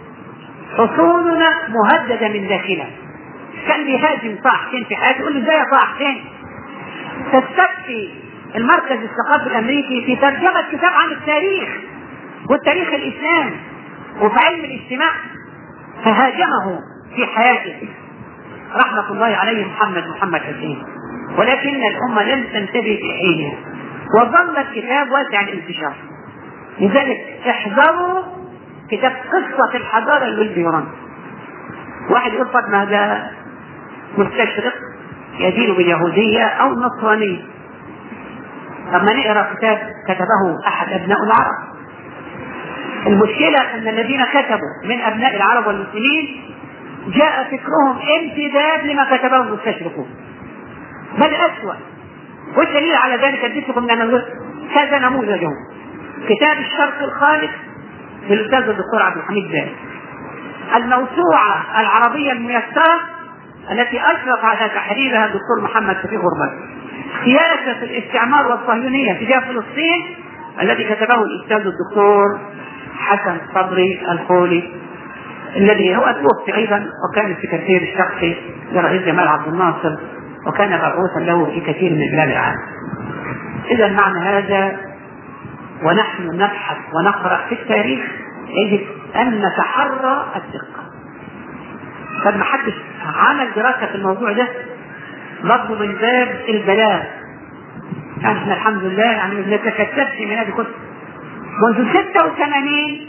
حصوننا مهددة من داخلها. كان بيهاجم صاح حسين في حياته، يقول له ازاي يا صاح حسين تستكفي المركز الثقافي الأمريكي في ترجمة كتاب عن التاريخ والتاريخ الإسلامي وفي علم الاجتماع، فهاجمه في حياته رحمة الله عليه محمد محمد حسين. ولكن الأمة لم تنتبه في حينها وظل الكتاب واسع الانتشار. لذلك احذروا كتاب قصة الحضارة الولديوران. واحد يقول طب ما هذا مستشرق يدين باليهودية أو النصرانية، طب ما نقرأ كتاب كتبه أحد أبناء العرب. المشكلة أن الذين كتبوا من أبناء العرب والمسلمين جاء فكرهم امتداد لما كتبه المستشرقون بل أسوأ. والدليل على ذلك اديتكم لنا كذا نموذجهم: كتاب الشرق الخالد للأستاذ الدكتور عبد الحميد زاهد، الموسوعة العربية الميسرة التي أشرف على تحريرها الدكتور محمد شفيق غربال، سياسة الاستعمار والصهيونية تجاه فلسطين الذي كتبه الأستاذ الدكتور حسن صبري الخولي الذي هو توفي أيضا وكان السكرتير الشخصي لرئيس جمال عبد الناصر وكان مبعوثا له في كثير من بلاد العالم. إذا معنى هذا ونحن نبحث ونقرأ في التاريخ يجب أن نتحرى الدقة. فما حدش عمل دراسة في الموضوع ده برضه من باب البلاغ. يعني احنا الحمد لله يعني ما بنتكتبش من هذه الكتب. منذ ستة وثمانين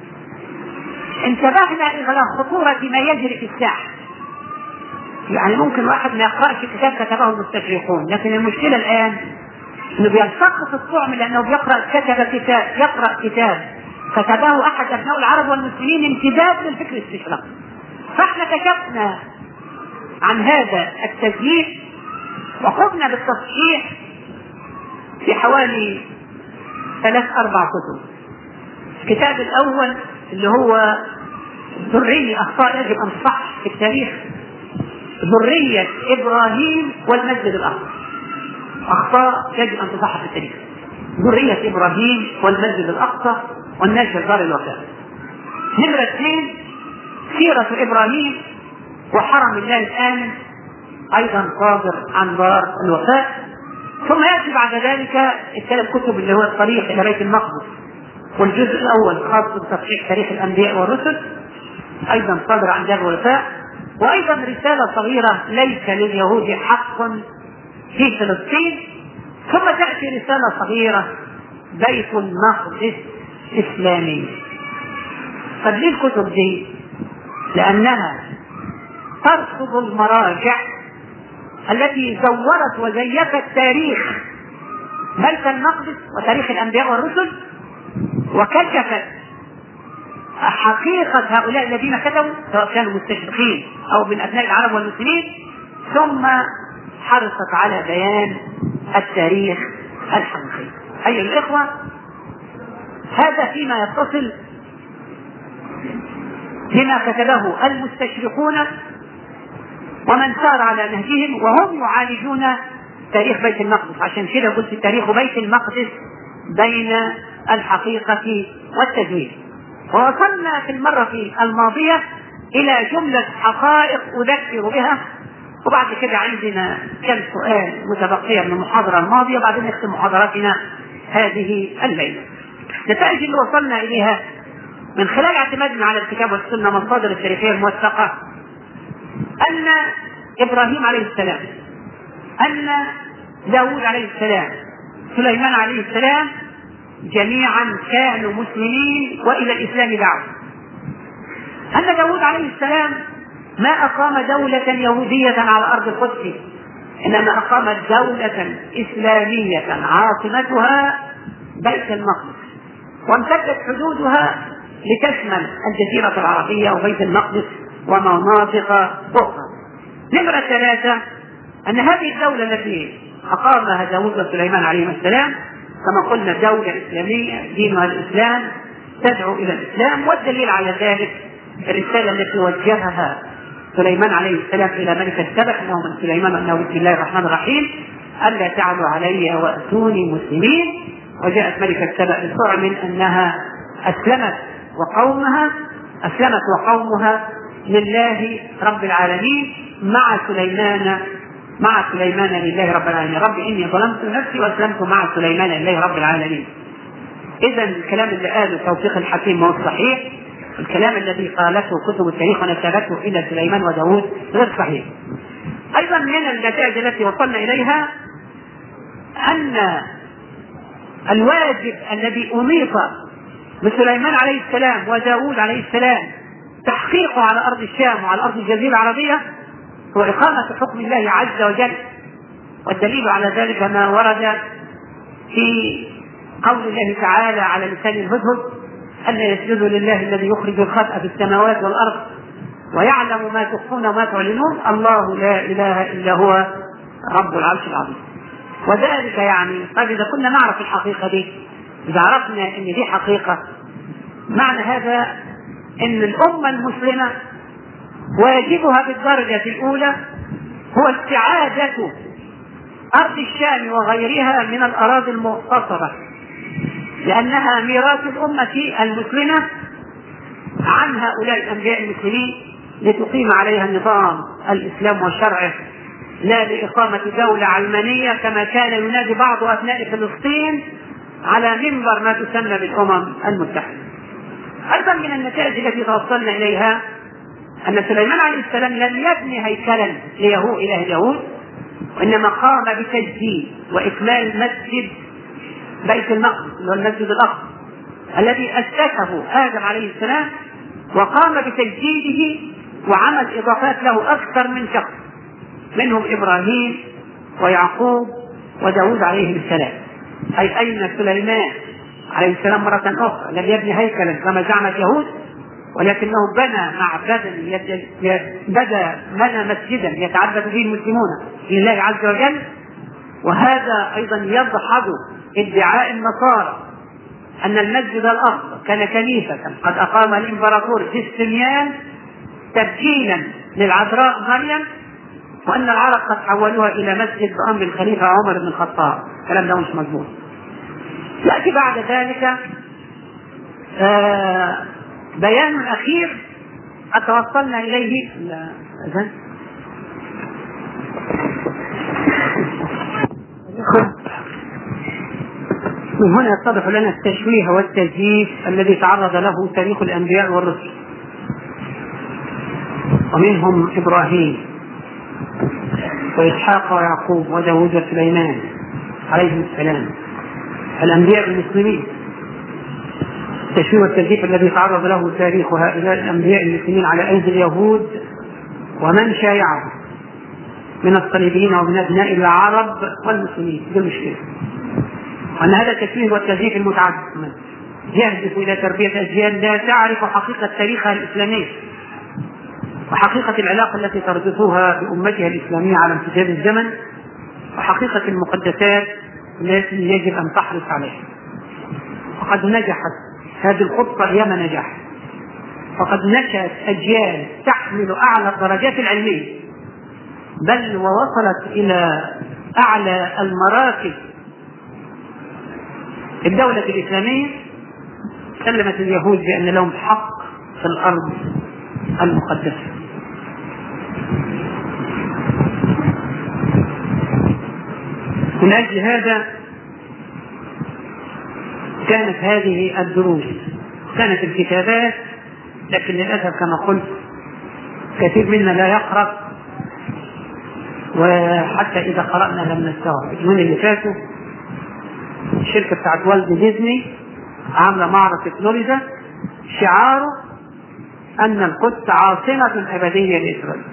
انتبهنا إلى خطورة ما يجري في الساحة. يعني ممكن واحد ما يقرأش كتاب كتبه المستشرقون، لكن المشكلة الآن انه بيلتقط الطعم لأنه بيقرأ كتب كتاب يقرأ كتاب كتبه أحد أبناء العرب والمسلمين امتداد للفكر الاستشراقي. فاحنا كشفنا عن هذا التزييف وقمنا بالتصحيح في حوالي ثلاث أربع كتب. الكتاب الأول اللي هو ذرية أخطاء يجب أن تصحح في التاريخ، ذرية إبراهيم والمسجد الأقصى، أخطاء يجب أن تصحح في التاريخ، ذرية إبراهيم والمسجد الأقصى والناشر دار الوفاء. نمرة اثنين سيرة إبراهيم وحرم الله الآمن أيضا صادر عن دار الوفاء. ثم يأتي بعد ذلك الثلاث كتب اللي هو الطريق إلى بيت المقدس، والجزء الأول خاص بتصحيح تاريخ الأنبياء والرسل أيضا صادر عن دار الوفاء، وأيضا رسالة صغيرة ليس لليهود حق في فلسطين. ثم تأتي رسالة صغيرة بيت المقدس إسلامي. طب ليه الكتب دي؟ لأنها ترصد المراجع التي زورت وزيفت تاريخ بيت المقدس وتاريخ الأنبياء والرسل وكشفت حقيقة هؤلاء الذين كتبوا سواء كانوا مستشرقين أو من أبناء العرب والمسلمين، ثم حرصت على بيان التاريخ الحقيقي. أيها الإخوة، هذا فيما يتصل بما كتبه المستشرقون ومن سار على نهجهم وهم يعالجون تاريخ بيت المقدس. عشان كده قلت تاريخ بيت المقدس بين الحقيقة والتزوير. ووصلنا في المرة الماضية إلى جملة حقائق أذكر بها، وبعد كده عندنا كم سؤال متبقية من المحاضرة الماضية وبعدين نختم محاضراتنا هذه الليلة. النتائج اللي وصلنا إليها من خلال اعتمادنا على الكتاب والسنة مصادر التاريخية الموثقة أن إبراهيم عليه السلام، أن داود عليه السلام، سليمان عليه السلام جميعا كانوا مسلمين وإلى الإسلام دعوة. أن داود عليه السلام ما أقام دولة يهودية على أرض القدس، إنما أقام دولة إسلامية عاصمتها بيت المقدس، وامتدت حدودها لتشمل الجزيرة العربية وبيت المقدس ومناطق أخرى. نمرة ثلاثة أن هذه الدولة التي أقامها داود وسليمان عليهما السلام كما قلنا دولة إسلامية دينها الإسلام تدعو إلى الإسلام، والدليل على ذلك الرسالة التي وجهها سليمان عليه السلام إلى ملك السبع أنه من سليمان أنه بسم الله الرحمن الرحيم ألا تعلوا علي وأتوني مسلمين. وجاءت ملك السبع بسرعة أنها أسلمت وقومها أسلمت وقومها لله رب العالمين مع سليمان مع سليمان لله رب العالمين. رب إني ظلمت نفسي وأسلمت مع سليمان لله رب العالمين. إذا الكلام اللي قاله توفيق الحكيم هو الصحيح، الكلام الذي قالته كتب التاريخ ونسبته إلى سليمان وداود غير صحيح. أيضا من النتائج التي وصلنا إليها أن الواجب الذي أنيط بسليمان عليه السلام وداود عليه السلام تحقيقه على أرض الشام وعلى أرض الجزيرة العربية هو إقامة حكم الله عز وجل. والدليل على ذلك ما ورد في قول الله تعالى على لسان الهدهد أن يسجدوا لله الذي يخرج الخبأ في السماوات والأرض ويعلم ما تخفون وما تعلنون، الله لا إله إلا هو رب العرش العظيم. وذلك يعني طيب إذا كنا نعرف الحقيقة دي، إذا عرفنا أن دي حقيقة، معنى هذا أن الأمة المسلمة واجبها بالدرجة الأولى هو استعادة أرض الشام وغيرها من الأراضي المغتصبة، لأنها ميراث الأمة المسلمة عن هؤلاء الأنبياء المسلمين لتقيم عليها النظام الإسلام وشرعه، لا لإقامة دولة علمانية كما كان ينادي بعض أبناء فلسطين على منبر ما تسمى بالأمم المتحدة. أيضا من النتائج التي توصلنا إليها أن سليمان عليه السلام لم يبني هيكلا ليهود إله اليهود، وإنما قام بتجديد وإكمال مسجد بيت المقدس اللي هو المسجد الأقصى الذي أسسه آدم عليه السلام، وقام بتجديده وعمل إضافات له أكثر من شخص، منهم إبراهيم ويعقوب وداود عليه السلام. أي أين سليمان عليه السلام مرة أخرى لم يبني هيكلا كما زعمت اليهود، ولكنه بنى معبدا بدا بنى مسجدا يتعبد به المسلمون لله عز وجل. وهذا أيضا يضحض ادعاء النصارى أن المسجد الأقصى كان كنيسة قد أقام الإمبراطور جستنيان تبجيلا للعذراء مريم، وأن العرب قد حولوها إلى مسجد بأمر الخليفة عمر بن الخطاب. الكلام ده مش مضبوط. يأتي بعد ذلك آه بيان أخير أتوصلنا إليه. من هنا يتضح لنا التشويه والتزييف الذي تعرض له تاريخ الأنبياء والرسل، ومنهم إبراهيم وإسحاق ويعقوب وداود وسليمان عليهم السلام الأنبياء المسلمين. التشويه والتزييف الذي تعرض له تاريخ هؤلاء الأنبياء المسلمين على أيدي اليهود ومن شايعهم من الصليبيين ومن أبناء العرب والمسلمين. دي مشكلة، وأن هذا التشويه والتزييف المتعدد يهدف إلى تربية أجيال لا تعرف حقيقة تاريخها الإسلامي وحقيقة العلاقة التي تربطها بأمتها الإسلامية على امتداد الزمن، وحقيقة المقدسات التي يجب أن تحرص عليها. وقد نجحت هذه الخطة أيام نجاح، وقد نشأت أجيال تحمل أعلى الدرجات العلمية، بل ووصلت إلى أعلى المراكز الدولة الإسلامية. سلمت اليهود بأن لهم حق في الأرض المقدسة. من أجل هذا كانت هذه الدروس، كانت الكتابات، لكن للأسف كما قلت كثير منا لا يقرأ، وحتى إذا قرأنا لم نستوعب. اليومين اللي فاتوا الشركة بتاعت والت ديزني عاملة معرض في فلوريدا شعاره أن القدس عاصمة أبدية لإسرائيل.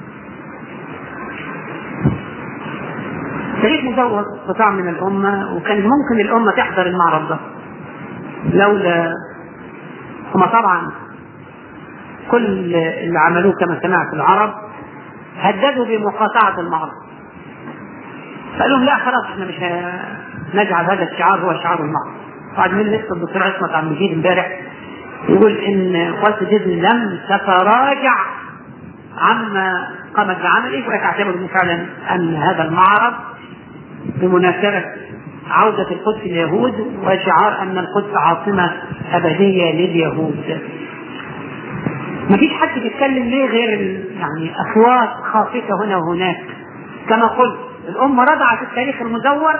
تاريخ مزور قطاع من الأمة، وكان ممكن الأمة تحضر المعرض ده لولا هم طبعا كل اللي عملوه كما سمعت العرب هددوا بمقاطعة المعرض، فقالوا لا خلاص احنا مش نجعل هذا الشعار هو شعار المعرض. بعد من لسه الدكتور عصمت عبد المجيد امبارح يقول ان والت ديزني لم تتراجع عما قامت بعمله، وتعتبر فعلا ان هذا المعرض بمناسبة عودة القدس لليهود وشعار ان القدس عاصمة ابدية لليهود. ما فيش حد بيتكلم ليه غير يعني اصوات خافتة هنا وهناك. كما قلت الامة رضعت التاريخ المزور،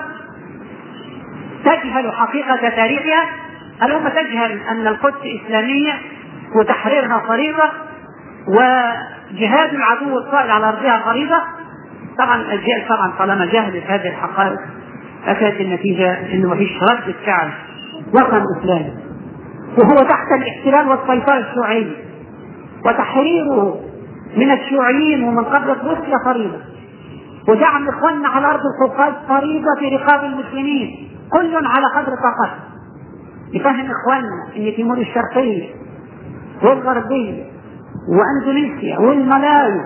تجهل حقيقة تاريخها. الأمة تجهل أن القدس إسلامية وتحريرها فريضة، وجهاد العدو الطائل على أرضها فريضة. طبعا الأجيال طبعا طالما جهلت هذه الحقائق أكادت النتيجة أنه مفيش رد فعل وطن إسلامي، وهو تحت الاحتلال والسيطرة الشيوعية، وتحريره من الشيوعيين ومن قبل روسيا فريضة، ودعم إخواننا على أرض القدس فريضة في رقاب المسلمين، كل على قدر طاقته. يفهم إخواننا أن تيمور الشرقية والغربية واندونيسيا والملايو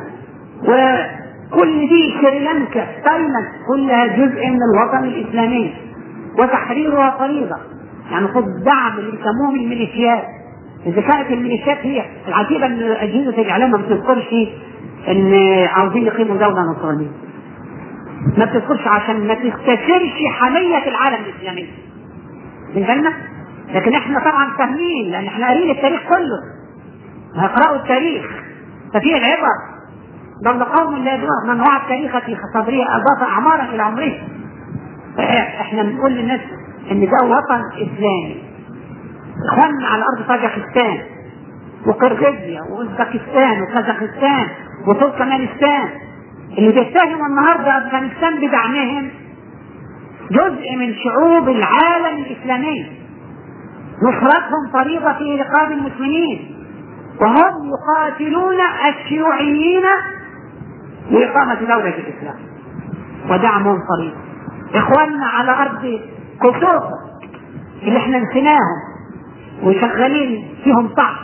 وكل دي سريلانكا، تايلاند، كلها جزء من الوطن الاسلامي وتحريرها فريضه. يعني خد دعم اللي يسموهم الميليشيات. اذا كانت الميليشيات هي العجيبه ان اجهزه الاعلام ما بتذكرش ان عاوزين يقيموا دوله نصرانيه، ما بتذكرش عشان ما تستثيرش حميه العالم الاسلامي من بالنا. لكن احنا طبعا فاهمين لان احنا قاريين التاريخ كله، هيقرأوا التاريخ ففيه العبر. ضل قوم لا يدرون من وعى التاريخ في صدره اضاف اعمارا الى عمره. احنا بنقول للناس ان ده وطن اسلامي. اخواننا على ارض طاجكستان وقرغيزيا واوزبكستان وكازاخستان وتركمانستان اللي بيتهموا النهارده افغانستان بدعمهم جزء من شعوب العالم الاسلامي، نصرتهم فريضه في رقاب المسلمين، وهم يقاتلون الشيوعيين لإقامة دولة الإسلام ودعمهم فريضة. إخواننا على أرض كوسوفو اللي احنا نسيناهم وشغالين فيهم طعن،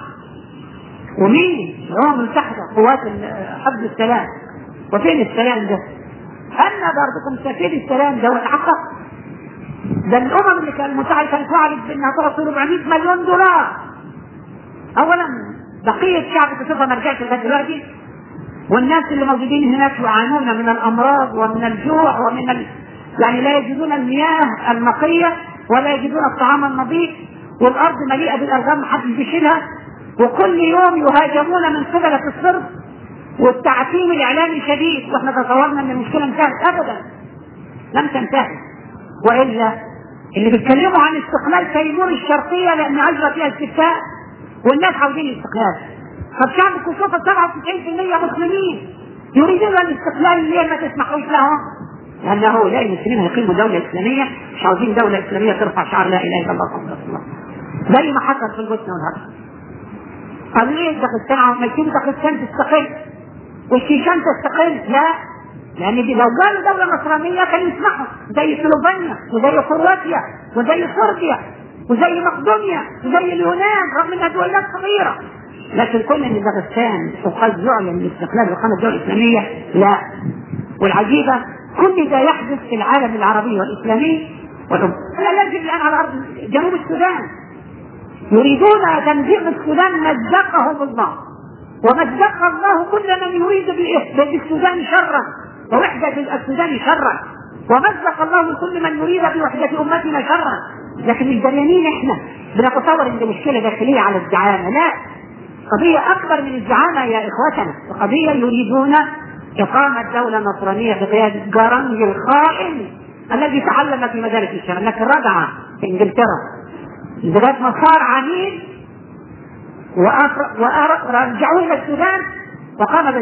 ومين الأمم المتحدة قوات حفظ السلام، وفين السلام ده؟ أنا برضكم سفير السلام ده وتحقق. ده الأمم اللي كانت المتحدة كانت وعدت بأنها تعطي أربعمائة مليون دولار. أولا بقية شعب كوسوفو ما رجعش لغاية دلوقتي، والناس اللي موجودين هناك يعانون من الأمراض ومن الجوع ومن ال... يعني لا يجدون المياه النقية ولا يجدون الطعام النظيف، والأرض مليئة بالألغام محدش بيشيلها، وكل يوم يهاجمون من قبل الصرف والتعتيم الإعلامي شديد. واحنا تصورنا ان المشكلة انتهت، أبدا لم تنتهي. وإلا اللي بيتكلموا عن استقلال تيمور الشرقية لأن عجرة فيها استفتاء والناس عاوزين الاستقلال. طب شعب كوسوفو سبعة وتسعين بالمئة مسلمين يريدون الاستقلال، ليه ما تسمحوش لهم؟ لأن هؤلاء المسلمين هيقيموا دولة إسلامية، مش عاوزين دولة إسلامية ترفع شعار لا إله إلا الله محمد رسول الله زي ما حصل في البوسنة والهرسك. طب ليه داغستان ما يكون داغستان تستقل والشيشان تستقل؟ لا، لأن دي لو قالوا دولة نصرانية كانوا يسمحوا، زي سلوفينيا وزي كرواتيا وزي صربيا وزي مقدونيا وزي اليونان، رغم انها دولات صغيرة. لكن كل ان داغستان وقد يعلن الاستقلال وقامت الدولة الإسلامية لا. والعجيبة كل ده يحدث في العالم العربي والإسلامي. لا يجب الآن على أرض جنوب السودان يريدون تنزيع السودان، مزقهم الله ومزق الله كل من يريد بالسودان شرا ووحدة السودان شرا، ومزق الله كل من يريد بوحدة أمتنا شرا. لكن الجريانين احنا بنتصور ان دي مشكلة داخلية على الزعامة، لا، قضية أكبر من الزعامة يا إخوتنا، قضية يريدون إقامة دولة نصرانية بقيادة جارنج الخائن الذي تعلم في مدارس الشام، لكن رجع في إنجلترا لغاية ما صار عميل ورجعوه إلى السودان وقام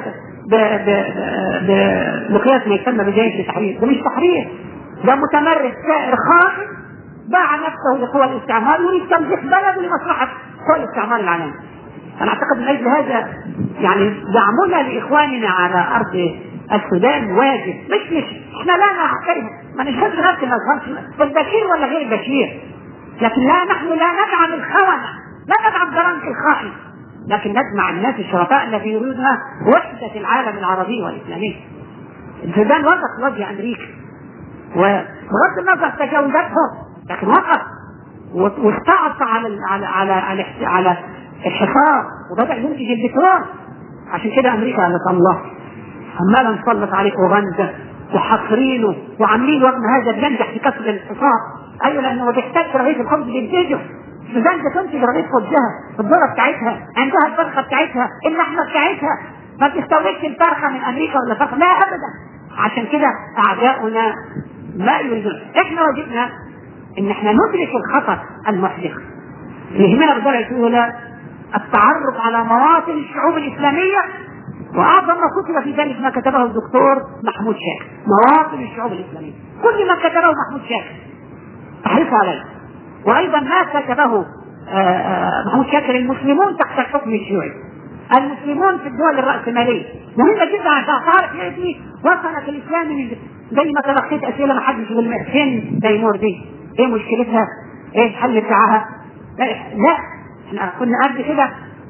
بقياس ما يسمى بجيش التحرير. ده مش تحرير، ده متمرد سائر خائن باع نفسه لقوى الاستعمار يريد تمزيق بلده لمصلحة قوى الاستعمار العالمي. أنا أعتقد من أجل هذا يعني دعمنا لإخواننا على أرض السودان واجب، مش مش إحنا لا نعترف ما نشهدش نفس النظام البشير ولا غير البشير، لكن لا نحن لا ندعم الخونة، لا ندعم جرائم الخائن، لكن ندعم الناس الشرفاء الذين يريدون وحدة العالم العربي والإسلامي. السودان وقف وجه أمريكا وبغض النظر تجاوزاتهم، لكن وقف واستعصى على على على على, على الحصار وبدأ ينتج البترول. عشان كده أمريكا قالت الله عمالا نسلط عليه أوغندا وحاصرينه وعاملين رغم هذا بينجح في كسر الحصار. أيوة لأنه بيحتاج رغيف الخبز بينتجه. السودان بتنتج رغيف خبزها، الذرة بتاعتها، عندها الفرخة بتاعتها، اللحمة بتاعتها، ما تستوردش الفرخة من أمريكا ولا فرخة، لا أبدا. عشان كده أعداؤنا لا يريدون. إحنا واجبنا إن إحنا ندرك الخطر المحدث. يهمنا بالدرجة الأولى التعرف على مواطن الشعوب الإسلامية، وأعظم ما كتب في ذلك ما كتبه الدكتور محمود شاكر، مواطن الشعوب الإسلامية، كل ما كتبه محمود شاكر أحرص عليه. وأيضا ما كتبه محمود شاكر المسلمون تحت الحكم الشيوعي، المسلمون في الدول الرأسمالية، مهمة جدا عشان تعرف ايه وصلت الإسلام زي ما تلقيت أسئلة ما حدش يقول فين تيمور دي، ايه مشكلتها، ايه الحل بتاعها؟ لا, لا. احنا كنا قبل كده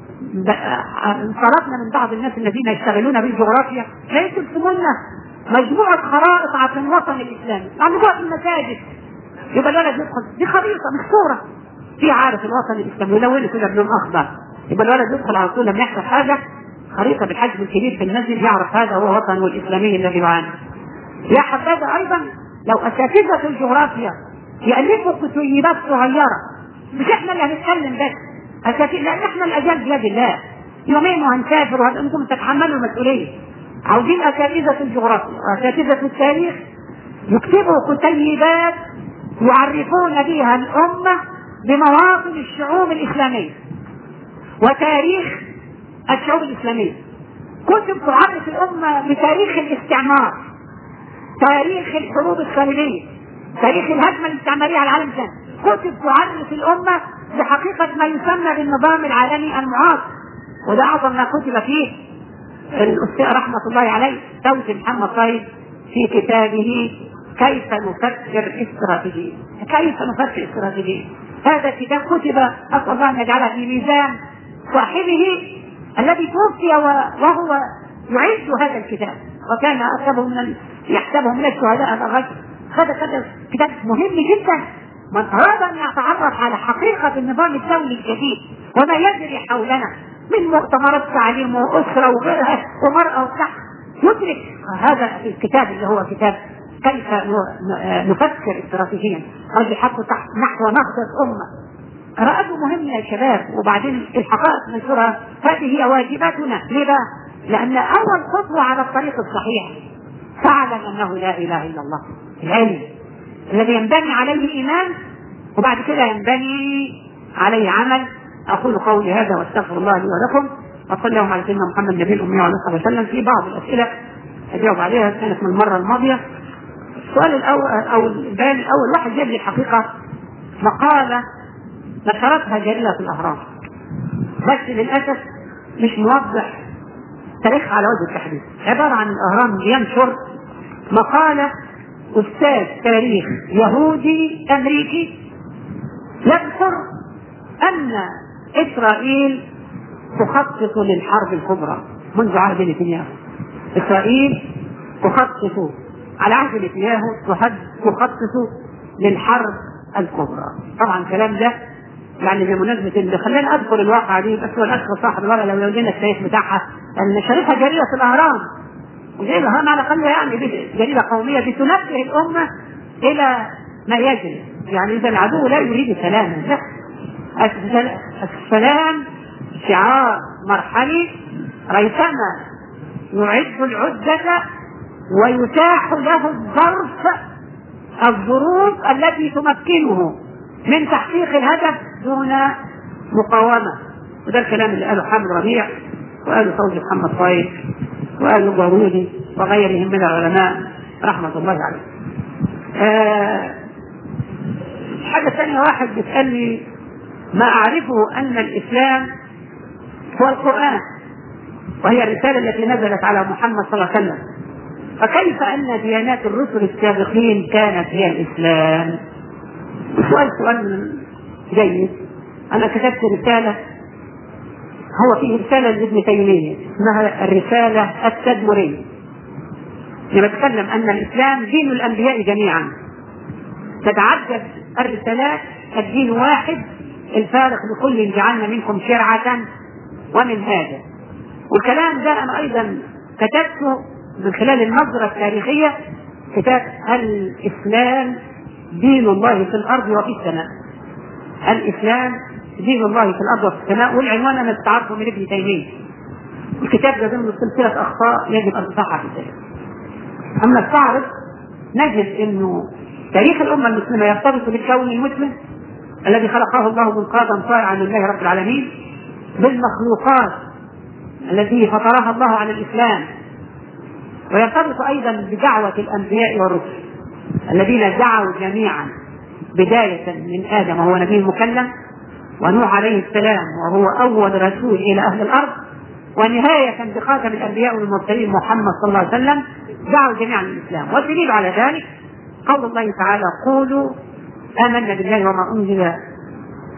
طلبنا من بعض الناس الذين يشتغلون بالجغرافيا لا يرسموا لنا مجموعة خرائط عن الوطن الإسلامي عندنا في المساجد، يبقى الولد يدخل دي خريطة مش صورة في عارف الوطن الإسلامي يلونه كده بلون أخضر، يبقى الولد يدخل على طول لما يحصل حاجة خريطة بالحجم الكبير في المسجد يعرف هذا هو وطنه الإسلامي الذي يعاني. يا حبذا أيضا لو أساتذة الجغرافيا يألفوا كتيبات صغيرة، مش احنا اللي هنتكلم بس أساتذة، لأن احنا الأجيال بيد الله، يومين وهنسافر وأنتم تتحملوا المسؤولية. عاوزين أساتذة الجغرافيا وأساتذة التاريخ يكتبوا كتيبات يعرفون بها الأمة بمواطن الشعوب الإسلامية وتاريخ الشعوب الإسلامية. كتب تعرف الأمة بتاريخ الاستعمار، تاريخ الحروب الصليبية، تاريخ الهجمة الاستعمارية على العالم الثاني. كتب تعرف الأمة بحقيقة ما يسمى بالنظام العالمي المعاصر، وده أعظم ما كتب فيه الأستاذ رحمة الله عليه توفي محمد طيب في كتابه كيف نفكر استراتيجيا. كيف نفكر استراتيجيا هذا الكتاب كتب أسأل الله أن يجعله في ميزان صاحبه الذي توفي وهو يعد هذا الكتاب، وكان أكتبه من يحسبه من الشهداء الغيب. هذا كتاب مهم جدا. من أراد أن يتعرف على حقيقة النظام الدولي الجديد وما يجري حولنا من مؤتمرات تعليم وأسرة وغيرها ومرأة وبتاع يدرك هذا الكتاب اللي هو كتاب كيف نفكر استراتيجيا أو حتى نحو نهضة أمة. رأته مهم يا شباب، وبعدين الحقائق نشرها، هذه هي واجباتنا. ليه؟ لأن أول خطوة على الطريق الصحيح فاعلم أنه لا إله إلا الله، العلم الذي ينبني عليه إيمان وبعد كده ينبني عليه عمل. أقول قولي هذا واستغفر الله لي ولكم، وصلى الله على سيدنا محمد النبي الأمي وعلى آله وسلم. في بعض الأسئلة أجاوب عليها كانت من المرة الماضية. السؤال الأول أو البيان الأول، واحد جاب لي الحقيقة مقالة نشرتها جريدة الأهرام، بس للأسف مش موضح تاريخ على وجه التحديد. عبارة عن الأهرام ينشر مقالة أستاذ تاريخ يهودي أمريكي يذكر أن إسرائيل تخطط للحرب الكبرى منذ عهد نتنياهو. إسرائيل تخطط على عهد نتنياهو تخطط للحرب الكبرى. طبعا الكلام ده يعني بمناسبة اللي خلينا أذكر الواقعة دي، بس هو الأخ صاحب الورقة لو يودينا التاريخ بتاعها اللي شاركها جريدة الأهرام، وجريدة الأهرام على الأقل يعني جريدة قومية بتنبه الأمة إلى ما يجري. يعني إذا العدو لا يريد سلاما، لا، السلام شعار مرحلي ريثما يعد العدة ويتاح له الظرف الظروف التي تمكنه من تحقيق الهدف دون مقاومة. وده الكلام اللي قاله حامد ربيع وقاله فوزي محمد طيب وقاله جارودي وغيرهم من العلماء رحمة الله عليه. آه حاجة ثانية، واحد بيسألني ما أعرفه أن الإسلام هو القرآن وهي الرسالة التي نزلت على محمد صلى الله عليه وسلم، فكيف أن ديانات الرسل السابقين كانت هي الإسلام؟ سؤال سؤال جيد. أنا كتبت رسالة، هو فيه رسالة لابن تيمية اسمها الرسالة التدمرية، بتكلم أن الإسلام دين الأنبياء جميعا، تتعدد الرسالات، الدين واحد، الفارق لكل جعلنا منكم شرعة ومنهاجا. والكلام ده أنا أيضا كتبته من خلال النظرة التاريخية، كتاب الإسلام دين الله في الأرض وفي السماء. الإسلام دين الله في الأرض وفي السماء، والعنوان أنا استعرضه من ابن تيمية. الكتاب ده ضمن سلسلة أخطاء يجب أن تصحح في التاريخ. أما نستعرض نجد أنه تاريخ الأمة المسلمة يرتبط بالكون المسلم الذي خلقه الله منقادا طائعا لله رب العالمين، بالمخلوقات التي فطرها الله على الإسلام، ويرتبط أيضا بدعوة الأنبياء والرسل الذين دعوا جميعا، بداية من آدم وهو نبي مكلم، ونوح عليه السلام وهو أول رسول إلى أهل الأرض، ونهاية بخاتم الأنبياء والمرسلين محمد صلى الله عليه وسلم، دعوا جميعا الإسلام. والدليل على ذلك قول الله تعالى: قولوا آمنا بالله وما أنزل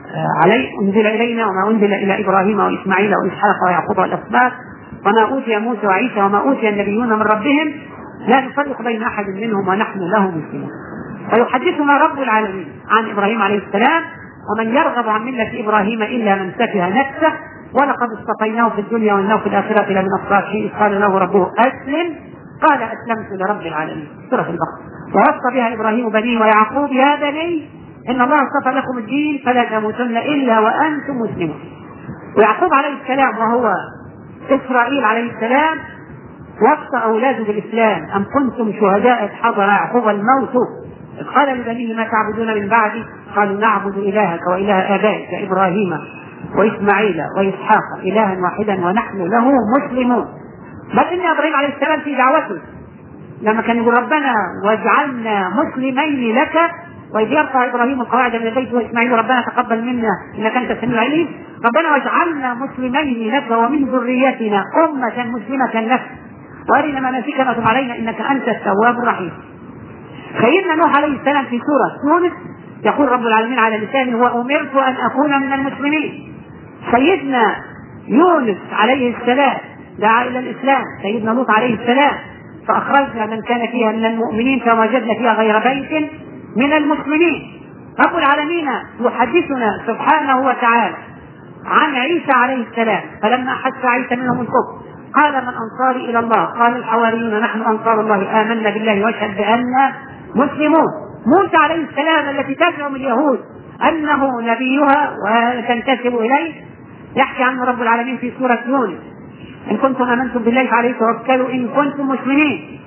علي أنزل إلينا وما أنزل إلى إبراهيم وإسماعيل وإسحاق ويعقوب والأسباط وما أوتي موسى وعيسى وما أوتي النبيون من ربهم لا نفرق بين أحد منهم ونحن له مسلمون. ويحدثنا رب العالمين عن إبراهيم عليه السلام: ومن يرغب عن ملة إبراهيم إلا من سفه نفسه ولقد اصطفيناه في الدنيا وإنه في الآخرة لمن الصالحين. قال له ربه أسلم قال أسلمت لرب العالمين. سورة البقرة. ووصى بها إبراهيم بنيه ويعقوب: يا بني إن الله اصطفى لكم الدين فلا تموتن إلا وأنتم مسلمون. ويعقوب عليه السلام وهو إسرائيل عليه السلام وصى أولاده بالإسلام: أم كنتم شهداء إذ حضر يعقوب الموت إذ قال لبنيه ما تعبدون من بعدي قالوا نعبد إلهك وإله آبائك إبراهيم وإسماعيل وإسحاق إلها واحدا ونحن له مسلمون. بل إن إبراهيم عليه السلام في دعوته لما كان يقول ربنا واجعلنا مسلمين لك وإذ يرفع إبراهيم القواعد من البيت وإسماعيل ربنا تقبل منا إنك أنت السميع العليم، ربنا واجعلنا مسلمين لك ومن ذريتنا أمة مسلمة لك وأرنا مناسكنا وتب علينا إنك أنت التواب الرحيم. سيدنا نوح عليه السلام في سورة يونس يقول رب العالمين على لسانه: وأمرت أن أكون من المسلمين. سيدنا يونس عليه السلام دعا إلى الإسلام. سيدنا لوط عليه السلام: فأخرجنا من كان فيها من المؤمنين فما وجدنا فيها غير بيت من المسلمين. رب العالمين يحدثنا سبحانه وتعالى عن عيسى عليه السلام: فلما أحس عيسى منهم الكفر قال من أنصاري إلى الله قال الحواريون نحن أنصار الله آمنا بالله واشهد بأننا مسلمون. موسى عليه السلام التي تزعم اليهود أنه نبيها وتنتسب إليه يحكي عنه رب العالمين في سورة يونس: إن كنتم آمنتم بالله فعليه توكلوا إن كنتم مسلمين.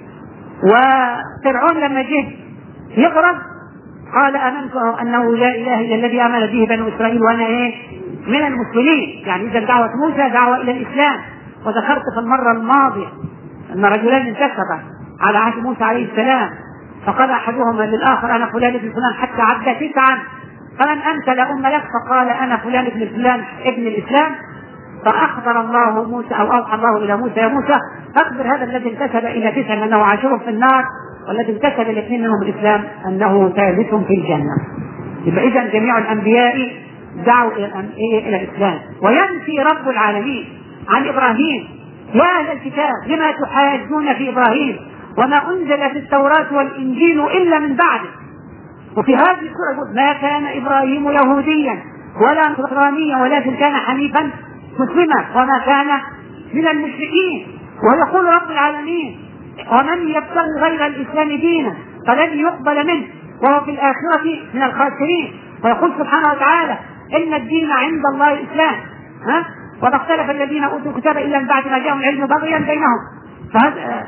وفرعون لما جه يغرب قال آمنت أنه لا إله إلا الذي آمن به بنو إسرائيل وأنا إيه من المسلمين. يعني إذا دعوة موسى دعوة إلى الإسلام. وذكرت في المرة الماضية أن رجلان انتسبا على عهد موسى عليه السلام فقال أحدهما للآخر أنا فلان ابن فلان حتى عد تسعا فمن أنت لا أم لك فقال أنا فلان ابن فلان ابن الإسلام. فأخبر الله موسى أو أوحى الله إلى موسى: يا موسى أخبر هذا الذي انتسب إلى تسع أنه عاشر في النار والذي انتسب الاثنين منهم الإسلام أنه ثالث في الجنة. يبقى إذن جميع الأنبياء دعوا إلى الإسلام. وينفي رب العالمين عن إبراهيم: يا أهل الكتاب لما تحاجون في إبراهيم وما أنزل في التوراة والإنجيل إلا من بعده. وفي هذه السورة يقول: ما كان إبراهيم يهوديا ولا نصرانيا ولكن كان حنيفا مسلما وما كان من المشركين. ويقول رب العالمين: ومن يبتغي غير الإسلام دينا فلن يقبل منه وهو في الآخرة من الخاسرين. ويقول سبحانه وتعالى: إن الدين عند الله الإسلام ها وما اختلف الذين أوتوا الكتاب إلا من بعد ما جاءهم العلم بغيا بينهم. فهذا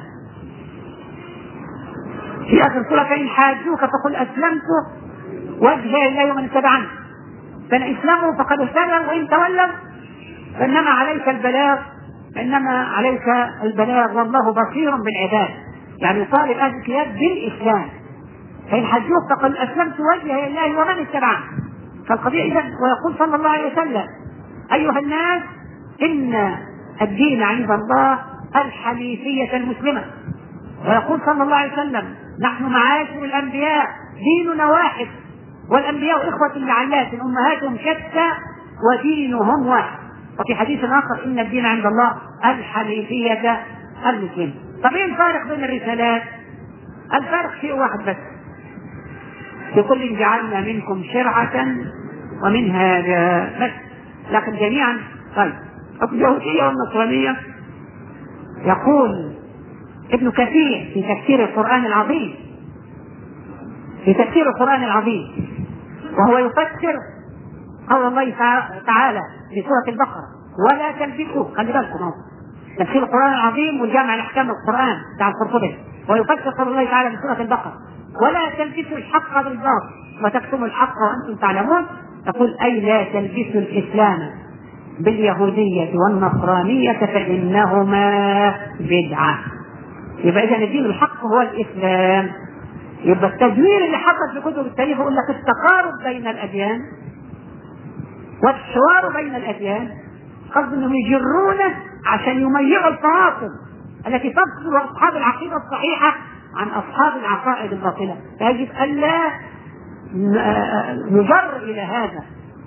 في آخر سورة: فإن حاجوك فقل أسلمت وجهي لله ومن اتبعني فإن أسلموا فقد اهتدوا وإن تولوا فإنما عليك البلاغ إنما عليك البلاغ والله بصير بالعباد. يعني يطالب أهل الكتاب بالإسلام. فإن حاجوك فقل أسلمت وجهي لله ومن اتبعني. فالقضية إذن. ويقول صلى الله عليه وسلم: أيها الناس إن الدين عند الله الحنيفية المسلمة. ويقول صلى الله عليه وسلم: نحن معاشر الأنبياء ديننا واحد والأنبياء إخوة لعلات أمهاتهم شتى ودينهم واحد. وفي حديث آخر: إن الدين عند الله الحنيفية المسلمة. طب إيه الفارق بين الرسالات؟ الفارق شيء واحد بس: لكل جعلنا منكم شرعة ومنهاجا بس. لكن جميعا طيب. اليهودية والنصرانية يقول ابن كثير في تفسير القرآن العظيم في تفسير القرآن العظيم وهو يفسر قول الله تعالى في سورة البقرة: ولا تلبسوا. خلي بالكم اهو تفسير القرآن العظيم والجامع لأحكام القرآن بتاع القرطبي. ويفسر قول الله تعالى في سورة البقرة: ولا تلبسوا الحق بالباطل وتكتموا الحق وأنتم تعلمون. يقول: أي لا تلبسوا الإسلام باليهودية والنصرانية فإنهما بدعة. يبقى إذن الدين الحق هو الإسلام. يبقى التدوير اللي حصل في كتب التاريخ يقول لك التقارب بين الأديان والحوار بين الأديان قصد أنهم يجرونه عشان يميعوا الفواصل التي تفصل أصحاب العقيدة الصحيحة عن أصحاب العقائد الباطلة. فيجب ألا نجر إلى هذا.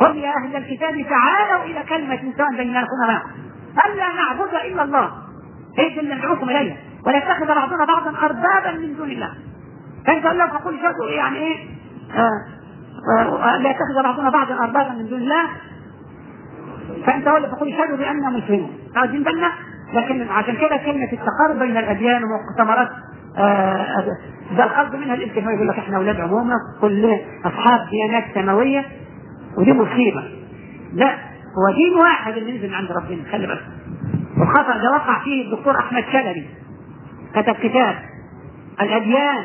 قل يا أهل الكتاب تعالوا إلى كلمة سواء بيننا وبينكم ألا نعبد إلا الله هي اللي ندعوكم إليها ولا يتخذ بعضنا بعضا أربابا من دون الله. فأنت الله فقل شهدوا يعني إيه آه آه لا يتخذ بعضنا بعضا أربابا من دون الله. فأنت هو اللي فقل شهدوا بأننا مسلمون عايزين بالنا. لكن عشان كده كلمة التقارب بين الأديان ومؤتمرات آه ده القصد منها الانتماء. يقول لك احنا أولاد عمومة كل أصحاب ديانات سماوية ودي مصيبة. لا هو دين واحد اللي نزل عند ربنا. خلي بالك والخطأ ده وقع فيه الدكتور أحمد شلبي كتب كتاب الأديان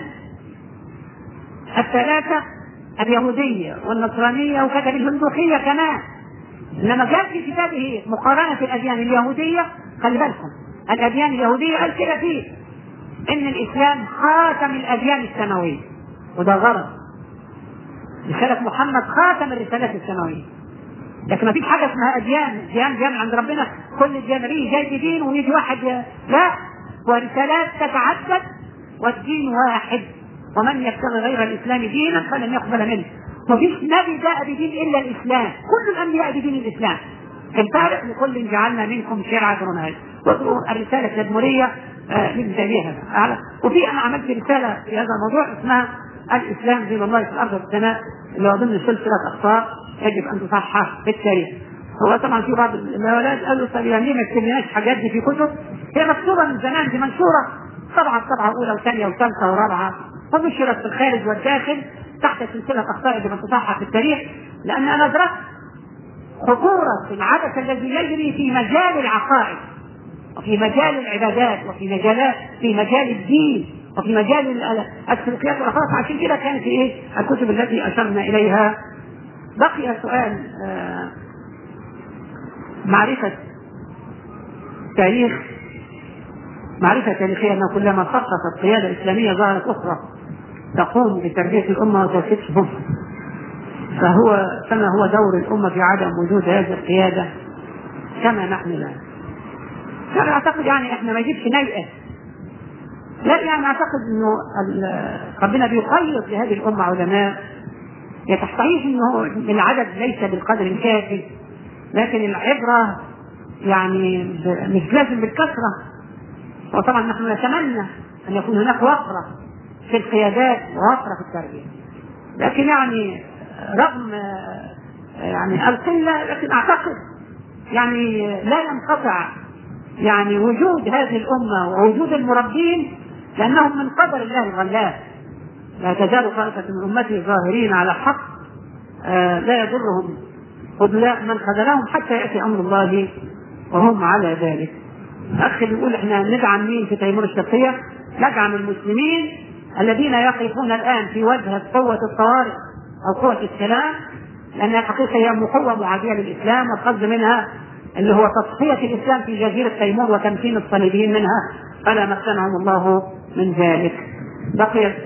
الثلاثة اليهودية والنصرانية وكتب الهندوسية كمان. لما جاء في كتابه مقارنة الأديان اليهودية خلي بالكم الأديان اليهودية قال كده فيه إن الإسلام خاتم الأديان السماوية وده غلط. رسالة محمد خاتم الرسالات السماوية لكن ما فيش حاجة اسمها أديان ديان ديان عند ربنا كل الجماهير جاي دين ويجي واحد لا ورسالات تتعدد والدين واحد ومن يبتغي غير الإسلام دينا فلن يقبل منه. ما فيش نبي جاء بدين إلا الإسلام كل الأنبياء بدين الإسلام. الفارق لكل جعلنا منكم شرعة ونهج الرسالة التدمرية للجميع. وفي أنا عملت رسالة في هذا الموضوع اسمها الإسلام دين الله في الأرض والسماء اللي هو ضمن سلسلة أخطاء يجب أن تصحح في التاريخ. هو طبعا في بعض الأولاد قالوا طب يعني ما تكتبناش حاجات دي في كتب هي مكتوبة من زمان دي منشورة طبعا طبعا أولى وثانية وثالثة ورابعة ونشرت في الخارج والداخل تحت سلسلة أخطاء يجب أن تصحح في التاريخ. لأن أنا درست خطورة العبث الذي يجري في مجال العقائد وفي مجال العبادات وفي مجالات في مجال الدين وفي مجال السلوكيات والأخلاق. عشان كده كانت ايه الكتب التي أشرنا إليها. بقي سؤال آه معرفة تاريخ معرفة تاريخية أنه كلما سقطت قيادة إسلامية ظهرت أخرى تقوم بتربية الأمة وتوسيعهم فهو كما هو دور الأمة في عدم وجود هذه القيادة كما نحن الآن. أنا أعتقد يعني إحنا ما يجبش نيئة لا يعني أعتقد إنه ربنا بيقيد لهذه الأمة علماء يتحقيق إنه العدد ليس بالقدر الكافي لكن العبرة يعني مش لازم بالكثرة. وطبعا نحن نتمنى أن يكون هناك وفرة في القيادات ووفرة في التربية لكن يعني رغم يعني القلة لكن أعتقد يعني لا ينقطع يعني وجود هذه الأمة ووجود المربين لأنهم من قدر الله الغلاب. لا تزال طائفة من أمته ظاهرين على حق آه لا يضرهم خذلاء من خذلهم حتى يأتي أمر الله وهم على ذلك. أخي يقول إحنا ندعم مين في تيمور الشرقية؟ ندعم المسلمين الذين يقفون الآن في وجه قوة الطوارئ أو قوة السلام لأن الحقيقة هي قوة معادية للإسلام والقصد منها اللي هو تصفية الإسلام في جزيرة تيمور وتمكين الصليبيين منها فلا مكنهم الله من ذلك. بقيت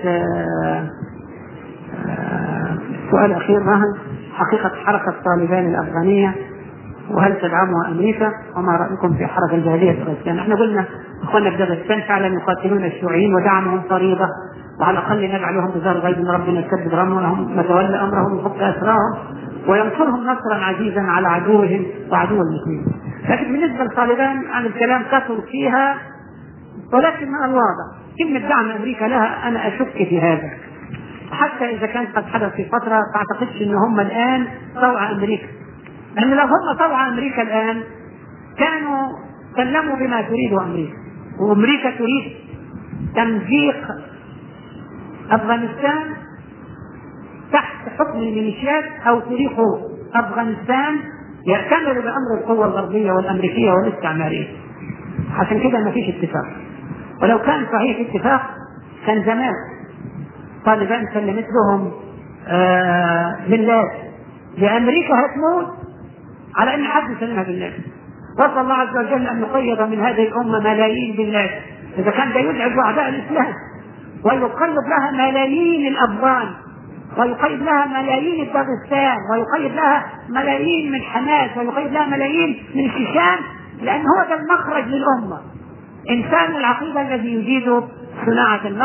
سؤال أخير ما حقيقة حركة طالبان الأفغانية وهل تدعمها أمريكا وما رأيكم في حركة الجاهلية في داغستان؟ احنا قلنا اخواننا في داغستان فعلا يقاتلون الشيوعيين ودعمهم فريضة وعلى الأقل ندعو لهم بزار غيب ان ربنا يسدد رملهم وتولى أمرهم ويفك أسرارهم وينصرهم نصرا عزيزا على عدوهم وعدو المسلمين. لكن بالنسبة للطالبان عن الكلام كثر فيها ولكن من الواضح كلمة دعم أمريكا لها أنا أشك في هذا حتى إذا كان قد حدث في فترة تعتقدش أن هم الآن طوع أمريكا لأن لو هم طوع أمريكا الآن كانوا سلموا بما تريد أمريكا وأمريكا تريد تمزيق أفغانستان تحت حكم الميليشيات أو تريد أفغانستان يكمل بأمر القوة الغربية والأمريكية والاستعمارية. عشان كده ما فيش اتفاق ولو كان صحيح اتفاق كان زمان طالبان سلمت لهم آه بالله لأمريكا هتموت على أن حد يسلمها بالله. وصل الله عز وجل أن يقيض من هذه الأمة ملايين بالله إذا كان ده يزعج أعداء الإسلام ويقيض لها ملايين الأفغان ويقيد لها ملايين الداغستان ويقيد لها ملايين من حماس ويقيد لها ملايين من الشيشان لأن هو ده المخرج للأمة. إنسان العقيدة الذي يجيد صناعة الموت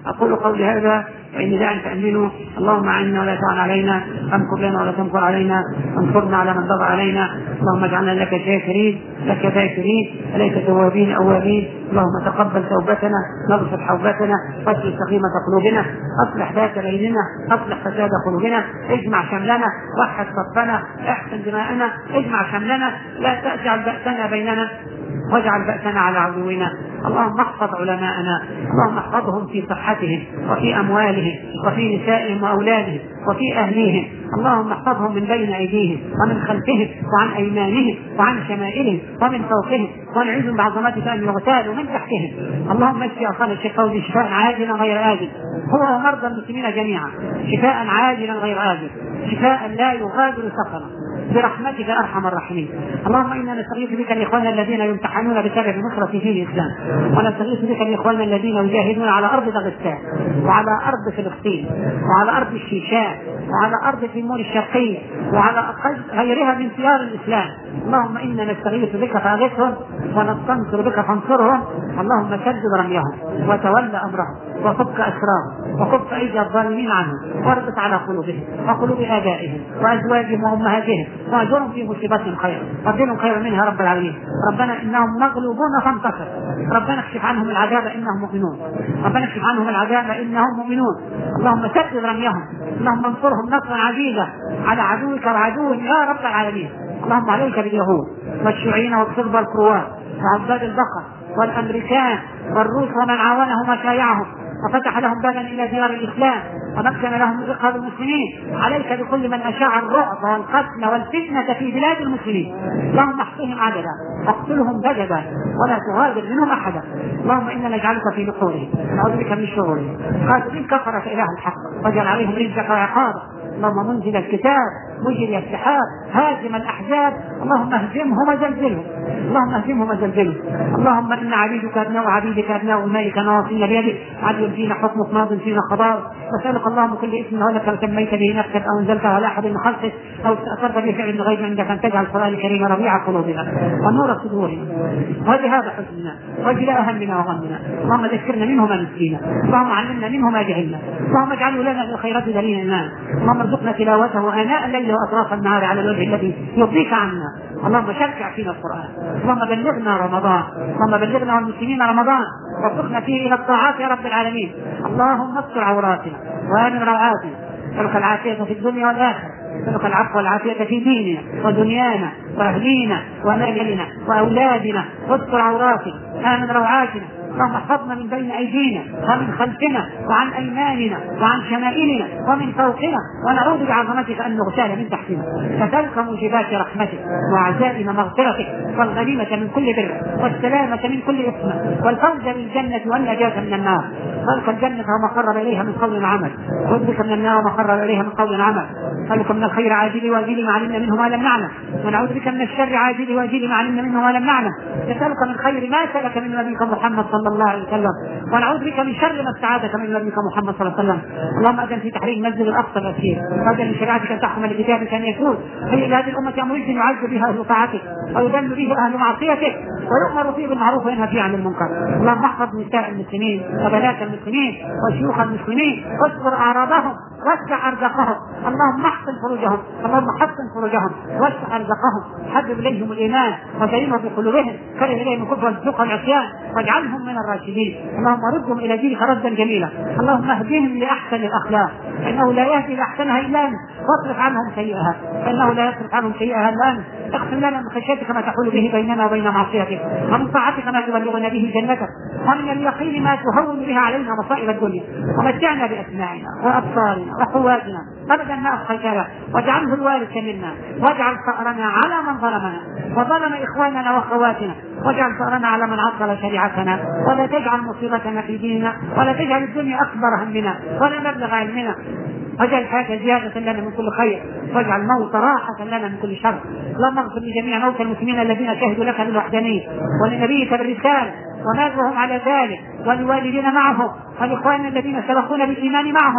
أقول قولي هذا وإني داع تأمنوا. اللهم أعنا ولا تعن علينا، امكر لنا ولا تمكر علينا، انصرنا على من بغى علينا. اللهم اجعلنا لك شاكرين لك ذاكرين إليك توابين أوابين. اللهم تقبل توبتنا، نغفر حوبتنا، واصلح سقيمة قلوبنا، أصلح ذات بيننا، أصلح فساد قلوبنا، اجمع شملنا، وحد صفنا، احسن دماءنا، اجمع شملنا، لا تجعل بأسنا بيننا واجعل بأسنا على عدونا. اللهم احفظ علماءنا، اللهم احفظهم في صحتهم وفي أموالهم وفي نسائهم وأولادهم وفي أهليهم. اللهم احفظهم من بين أيديهم ومن خلفهم وعن أيمانهم وعن شمائلهم ومن فوقهم، ونعوذ بعظمتك أن يغتالوا من تحتهم. اللهم اشف أخانا الشيخ فوزي شفاء عاجلا غير آجل، هو ومرضى المسلمين جميعا شفاء عاجلا غير آجل، شفاء لا يغادر سقما برحمتك أرحم الراحمين. اللهم إنا نستغيث بك لإخواننا الذين يمتحنون بسبب نصرة دين الإسلام، ونستغيث بك لإخواننا الذين يجاهدون على أرض داغستان وعلى أرض فلسطين وعلى أرض الشيشان وعلى أرض تيمور الشرقية وعلى غيرها من ثيار الإسلام. اللهم إنا نستغيث بك فأغثهم ونستنصر بك فانصرهم. اللهم سدد رميهم وتولى أمرهم وفك أسرارهم وكف أيدي الظالمين عنهم واربط على قلوبهم وقلوب آبائهم وأزواجهم وأمهاتهم وأجرهم في مصيبتهم خير وابدلهم خيرا منها رب العالمين. ربنا إنهم مغلوبون فانتصر، ربنا اكشف عنهم العذاب إنهم مؤمنون، ربنا اكشف عنهم العذاب إنهم مؤمنون. اللهم سدد رميهم، اللهم انصرهم نصرا عزيزا على عدوك وعدوهم يا رب العالمين. اللهم عليك باليهود والشيوعيين والصلب والكروات وعباد البقر والأمريكان والروس ومن عاونهم وشايعهم وفتح لهم بابا إلى ديار الإسلام ومكن لهم من رقاب المسلمين. عليك بكل من أشاع الرعب والقتل والفتنة في بلاد المسلمين. اللهم احصهم عددا واقتلهم بددا ولا تغادر منهم أحدا. اللهم إنا نجعلك في نحورهم نعوذ بك من شرورهم. قاتلين كفرة إله الحق واجعل عليهم رزقك وعقابك. اللهم منزل الكتاب مجري السحاب هازم الأحزاب، اللهم اهزمهم وزلزلهم، اللهم اهزمهم وزلزلهم. اللهم إن عبيدك أبناء عبيدك أبناء مالك نواصينا بيدك، عدل فينا حكمك ماض فينا قضاء. نسألك اللهم كل اسم هو لك سميت به نفسك أو أنزلته على أحد من خلقك أو استأثرت بفعل الغيب عندك أن تجعل القرآن الكريم ربيع قلوبنا ونور صدورنا وذهاب حزننا وجلاء همنا وغمنا. اللهم ذكرنا منه ما نسينا، اللهم علمنا منه ما جهلنا، اللهم اجعله لنا للخيرات دليل إيمان. اللهم ارزقنا تلاوته آناء الليل وأطراف النهار على الوجه الذي يرضيك عنا. اللهم شرع فينا القرآن، اللهم بلغنا رمضان، اللهم بلغنا والمسلمين رمضان وارزقنا فيه إلى الطاعات يا رب العالمين. اللهم استر عوراتنا وآمن روعاتنا، نسألك العافية في الدنيا والآخرة، نسألك العفو والعافية في ديننا ودنيانا وأهلينا ومالنا وأولادنا، واستر عوراتنا آمن روعاتنا. اللهم احفظنا من بين أيدينا ومن خلفنا وعن أيماننا وعن شمائلنا ومن فوقنا، ونعوذ بعظمتك أن نغتال من تحتنا. فتلك موجبات رحمتك وعزائم مغفرتك والغنيمة من كل بر والسلامة من كل إثم والفوز بالجنة والنجاة من النار. خلق الجنة وما قرب إليها من قول وعمل، وذبك من النار وما قرب إليها من قول وعمل. خلق من الخير عاجل واجل ما علمنا منه ما لم نعلم، ونعوذ بك من الشر عاجل واجل ما علمنا منه ما لم نعلم. نسألك من خير ما سلك من نبيك محمد صلى الله عليه وسلم، ونعوذ بك من شر ما استعاذك من نبيك محمد صلى الله عليه وسلم. اللهم أذن في تحرير مسجد الأقصى الأسير، وأذن من شريعتك أن تحكم لكتابك أن يكون في هذه الأمة أمر يعز بها أهل طاعتك ويذل به أهل معصيتك ويؤمر فيه بالمعروف وينهى فيه عن المنكر. اللهم احفظ نساء المسلمين وبنات المسلمين وشيوخ المسلمين واستر أعراضهم واسع أرزاقهم. اللهم احسن فروجهم، اللهم حسن فروجهم واسع أرزاقهم. حبب إليهم الإيمان وزينه بقلوبهم، كره إليهم الكفر والفسوق والعصيان واجعلهم من الراشدين. اللهم ردهم إلى دينك ردا جميلا. اللهم اهدهم لأحسن الأخلاق، إنه لا يهدي لأحسنها إلا أنت، واصرف عنهم سيئها فإنه لا يصرف عنهم سيئها إلا أنت. اقسم لنا من خشيتك ما تحول به بيننا وبين معصيتك، ومن طاعتك ما تبلغنا به جنتك، ومن اليقين ما تهون بها علينا مصائب الدنيا. ومتعنا بأسماعنا وأبصارنا وقواتنا أبدا ما أبقيتنا، واجعله الوارث منا، واجعل ثأرنا على من ظلمنا وظلم إخواننا وأخواتنا، واجعل ثأرنا على من عطل شريعتنا، ولا تجعل مصيبتنا في ديننا، ولا تجعل الدنيا أكبر همنا ولا مبلغ علمنا، واجعل الحياة زيادة لنا من كل خير، واجعل الموت راحة لنا من كل شر. اللهم اغفر لجميع موتى المسلمين الذين شهدوا لك بالوحدانية ولنبيك بالرسالة وماتوا على ذلك، ولوالدينا معهم، ولإخواننا الذين سبقونا بالإيمان معهم،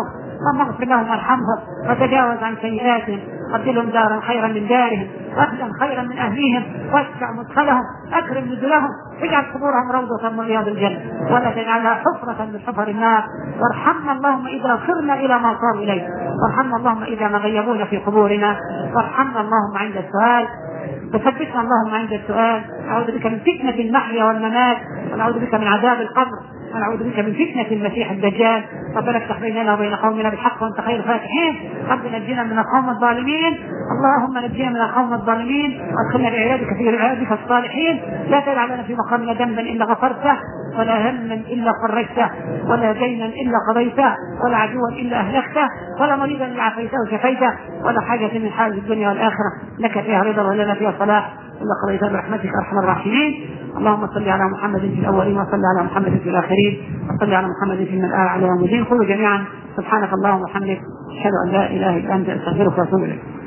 اللهم اغفر لهم وارحمهم وتجاوز عن سيئاتهم، وابدلهم دارا خيرا من دارهم، واهلا خيرا من اهليهم، واسع مدخلهم، اكرم نزلهم، اجعل قبورهم روضة من رياض الجنة، ولا تجعلها حفرة من حفر النار. وارحمنا اللهم اذا صرنا الى ما صاروا اليه، وارحمنا اللهم اذا ما غيبونا في قبورنا، وارحمنا اللهم عند السؤال، وثبتنا اللهم عند السؤال. نعوذ بك من فتنة المحيا والممات، ونعوذ بك من عذاب القبر، ونعوذ بك من فتنة المسيح الدجال. ربنا افتح بيننا وبين قومنا بالحق وانت خير الفاتحين. ربنا نجينا من القوم الظالمين، اللهم نجينا من القوم الظالمين، وادخلنا بعبادك في عبادك الصالحين. لا تدع لنا في مقامنا ذنبا الا غفرته، ولا هما الا فرجته، ولا دينا الا قضيته، ولا عدوا الا اهلكته، ولا مريضا الا عافيته وشفيته، ولا حاجة من حاجة الدنيا والاخرة لك فيها رضا ولنا فيها صلاح، إلا قضيتها برحمتك أرحم الراحمين. اللهم صل على محمد في الأولين، وصل على محمد في الآخرين، وصل على محمد في من الآخرين. قولوا جميعا سبحانك اللهم وبحمدك، أشهد أن لا إله إلا أنت، أستغفرك وأتوب إليك.